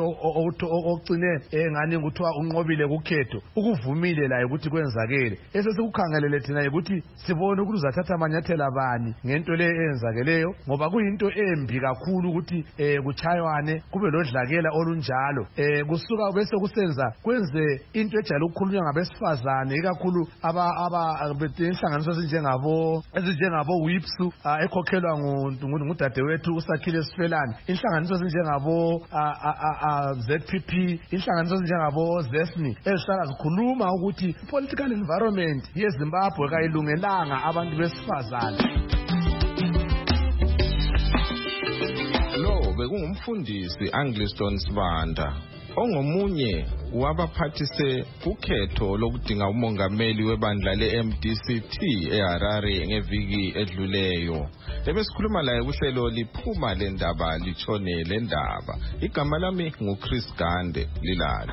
ocine engani nguthiwa unqobile kukhetho ukuvumile la ukuthi kwenzakele esesikukhangele thina ukuthi sibone ukuthi uzathatha amanyathela bani ngento le eyenzakeleyo ngoba kuyinto embi kakhulu ukuthi kuchaywane kube lodlakela olunjalo kusuka bese kusenza kwenze into ejala ukukhulunywa ngabesifazane ikakhulu aba aba betenhlanganiso ezinjengabo ezinjengabo whips ekhokhelwa ngudadewethu uSakhile Sifelani inhlanganiso ezinjengabo Z P P inhlanganiso ezinjengabo Zesni ezihlala zikhuluma ukuthi political environment yeZimbabwe kayilungelanga abantu besifazane. Lo bekungumfundisi Angliston Sibanda ongomunye wabaphathise kukhetho lokudinga umongameli webandla le-M D C T eHarare ngeviki edluleyo. Ebesikhuluma laye kuhlelo liphuma lendaba litshone lendaba. Igama lami nguChris Gande Lilala.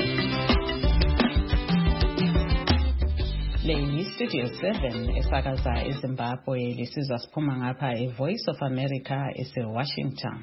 Le yi Studio seven esakaza eZimbabwe lisizwa siphuma ngapha eVoice of America ese-Washington.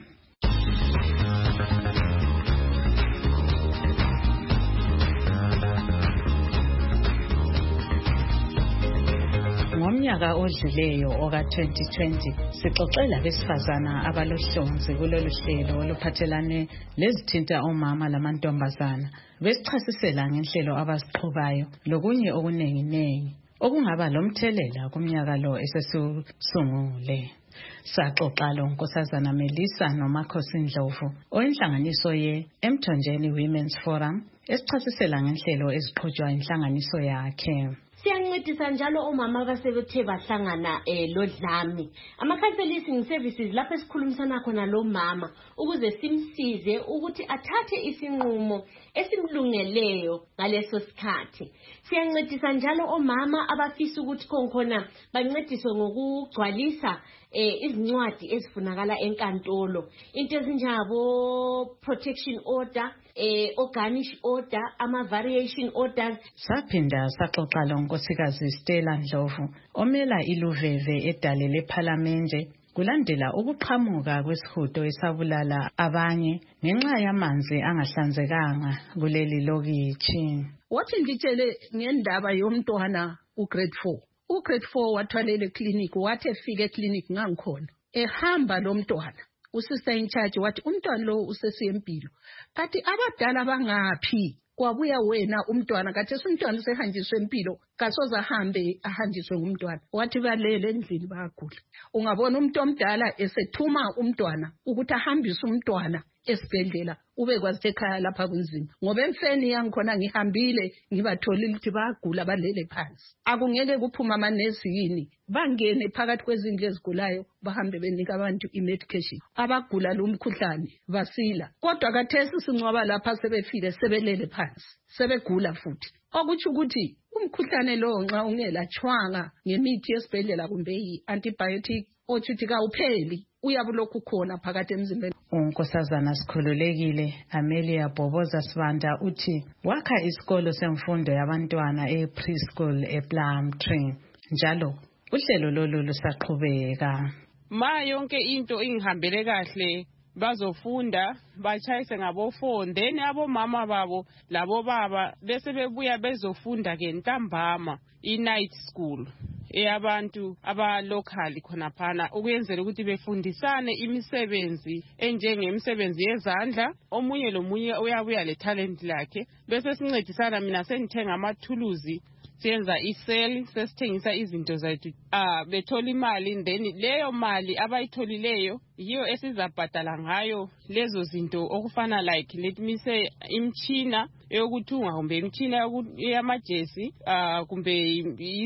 Ngomnyaka odluleyo oka twenty twenty sixoxela besifazana abalohlonzi kulolu hlelo oluphathelane lezithinta omama lamantombazana besichasisela ngenhlelo abasiqhubayo lokunye okunengi nengi okungaba lomthelela kumnyaka lo esesisungule. Saxoxa lo nkosazana Melissa noMakhosi Ndlovu oyinhlanganiso ye Emthonjeni Women's Forum esichasisela ngenhlelo eziqhutshwa inhlanganiso yakhe. Siyancedisa njalo omama abasebethe bahlangana eh lodlami ama-counseling services lapho esikhulumisana khona lo mama ukuze simsize ukuthi athathe isinqumo esimlungeleyo ngaleso sikhathi. Siyancedisa njalo omama abafisa ukuthi khona bancediswe ngokugcwalisa eh izincwadi ezifunakala enkantolo into ezinjengabo protection order eh organish order ama variation orders. Saphinda saxoxa lo nkosikazi Stella Ndlovu omela iluveve edale lePhalamende kulandela ukuqhamuka kwesihudo esabulala abanye ngenxa yamanzi angahlanzekanga kuleli lokitshi. Wathi ngitshele ngendaba yomntwana ugrade four. Ugrade four wathwalele clinic wathi efike eclinic ngangikhona ehamba lo mntwana usister in charge wathi umntwana lo usesiyempilo kathi abadala bangaphi kwabuya wena umntwana kathi umntwana usehanjiswe empilo kasoza hambe ahanjiswe ngumntwana wathi balele endlini bayagula. Ungabona umuntu omdala esethuma umntwana ukuthi ahambise umntwana esibhedlela ube kwazi ekhaya lapha kunzima ngoba emfeni yangikhona ngihambile ngibatholile ukuthi bayagula balele phansi akungeke kuphuma amanesi yini bangene phakathi kwezindlu ezigulayo bahambe benika abantu imedication abagula lo mkhuhlane basila kodwa kathesi sincwaba lapha sebefile sebelele phansi sebegula futhi okuthi ukuthi umkhuhlane lo nxa ungelatshwanga ngemithi yesibhedlela kumbe yi antibiotic ochuthi kawupheli uyabulokhu khona phakathi emzimbeni. unkosazana sikhululekile Amelia Bhoboza Sibanda uthi wakha isikolo semfundo yabantwana e-preschool ePlumtree njalo uhlelo lolu lusaqhubeka. Ma yonke into ingihambele kahle bazofunda bachayise ngabofoni then abomama babo labo baba bese bebuya bezofunda ke ntambama i-night school eyabantu abalocally khonaphana ukuyenzela ukuthi befundisane imisebenzi enjengemisebenzi yezandla omunye lomunye uyabuya le talent lakhe bese sincedisana mina sengithenga amathuluzi senza iseli sesithengisa izinto zethu ah bethola imali then leyo mali abayitholileyo yiyo esizabhadala ngayo lezo zinto okufana like let me say imchina eyokuthunga kumbe imchina yamajesi ah kumbe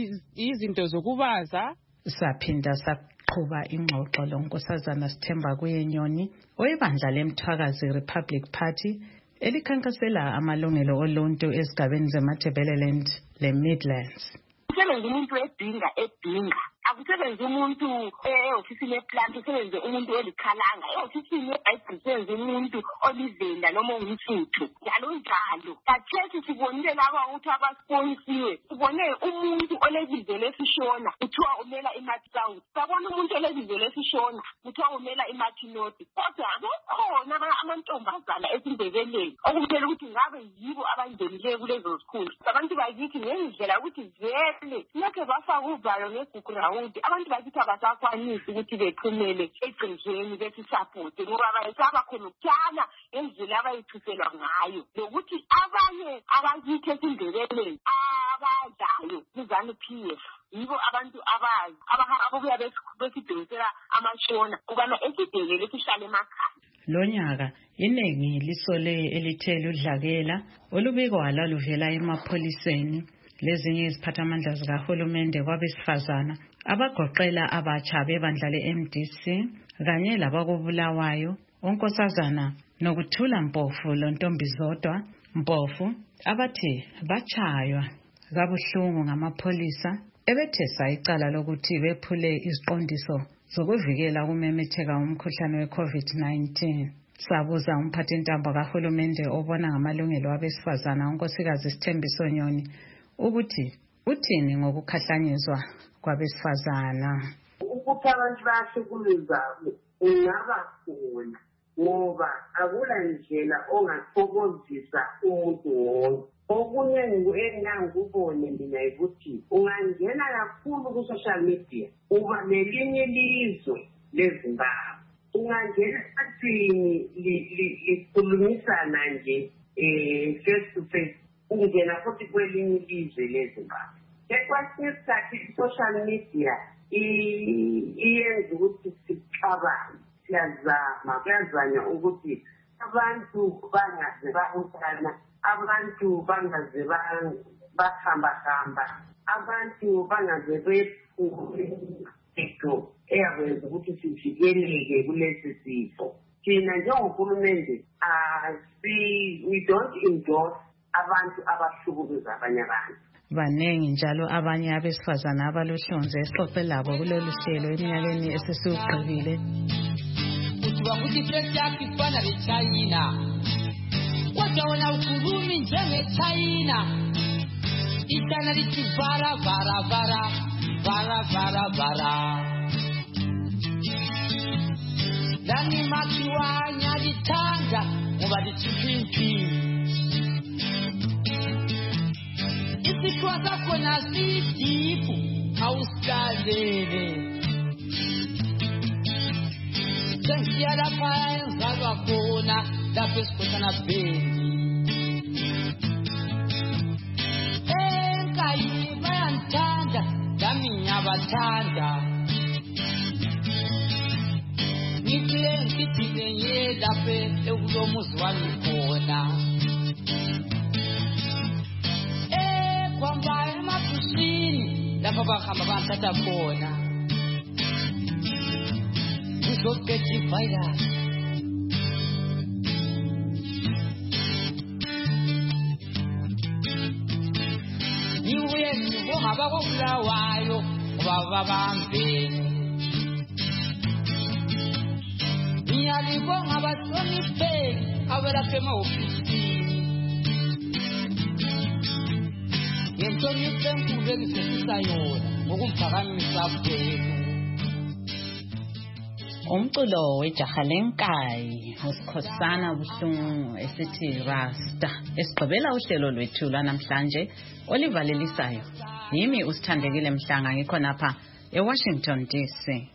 izinto zokubaza. Saphinda saqhuba ingxoxo lonkosazana Sithemba Kuyenyoni oyebandla leMthwakazi Republic Party elikhankasela amalungelo oluntu esigabeni zeMatabeleland leMidlands. Kusebenza umuntu edinga edinga akusebenza umuntu ehofisini leplant usebenze umuntu olikhalanga ehofisini yebhayibheli umuntu olivenda noma ungumfuthu njalo njalo kathethi sibonile laba ukuthi abasponsiwe sibone umuntu olebizo lesishona kuthiwa umela iMathi South sabona umuntu olebizo lesishona kuthiwa umela iMathi North kodwa akukhona amantombazana esindebeleni okumele ukuthi ngabe yibo abangenile kulezo school abantu bakithi ngendlela ukuthi vele lokho bafaka uvalo ngegugu ukuthi abantu bakithi abasakwanisi ukuthi bephumele egcekeni bethi support ngoba bayisaba khona ukutyana endlela abayithuselwa ngayo lokuthi abanye abakithi esindebeleni abadlayo kuzani P F yibo abantu abazi ababuya besidonsela amashona ukana esidebele sihlale emakhaya. Lonyaka iningi lisole elithele udlakela olubikwa laluvela emapholiseni lezinye iziphathamandla zikahulumende kwabesifazana abagoqela abatsha bebandla le-M D C kanye labakubulawayo unkosazana Nokuthula Mpofu lontombi zodwa Mpofu abathi bachaywa kabuhlungu ngamapholisa ebethesa icala lokuthi bephule iziqondiso zokuvikela ukumemetheka umkhuhlane we-COVID nineteen. Sabuza umphathintambo kahulumende obona ngamalungelo abesifazana unkosikazi Sithembiso Nyoni ukuthi uthini ngokukhahlanyezwa kwabesifazana. Ukuthi abantu bahlukumeza ungaba khona ngoba akula ndlela ongathokozisa umuntu wonke. Okunye engangikubone mina ukuthi ungangena kakhulu ku-social media uba nelinye ilizwe leZimbabwe ungangena esikhathini likhulumisana nje um face to face ungena futhi kwelinye ilizwe leZimbabwe. Ekwesinye isikhathi i-social media iyenza ukuthi sicabane siyazama kuyazanywa ukuthi abantu bangaze babusana abantu bangaze bahamba-hamba abantu bangaze befundo eyakwenza ukuthi sivikeleke kulesi sifo. Thina njengohulumende we don't endorse abantu abahlukumeza abanye abantu. Baningi njalo abanye abesifazana abalohlonze esixoxe labo kulolu hlelo eminyakeni esesiwugqibile. Kuthiwa ukuthi ipresi yakho ifana leChina kodwa wona ukhulumi njengeChina. Ichina lithi vara vara vara vara vara vara lani makiwanya lithanda ngoba lichimpimpi. Isikwa sakhona sidipu awusilalele sengiya lapha enzalwa khona lapho esikhosana bhendi enkayi bayangithanda lami ngiyabathanda ngithiye ngidine ngiye lapho ekulomuzi wami khona kwamba emakusini lapho bahamba bathatha khona uzokhetha ivirus. Ngibuye ngibonga abakobulawayo ngoba babambene ngiyalibonga abahlonipheki abelapha emahofisini ngenhlonipho enkulu engizwisisa yona ngokumphakamisa kwenu. Umculo wejaha lenkayi usikhosana ubuhlungu esithi Rasta esigqibela uhlelo lwethu lwanamhlanje olivalelisayo yimi usithandekile Mhlanga ngikhona lapha eWashington D C.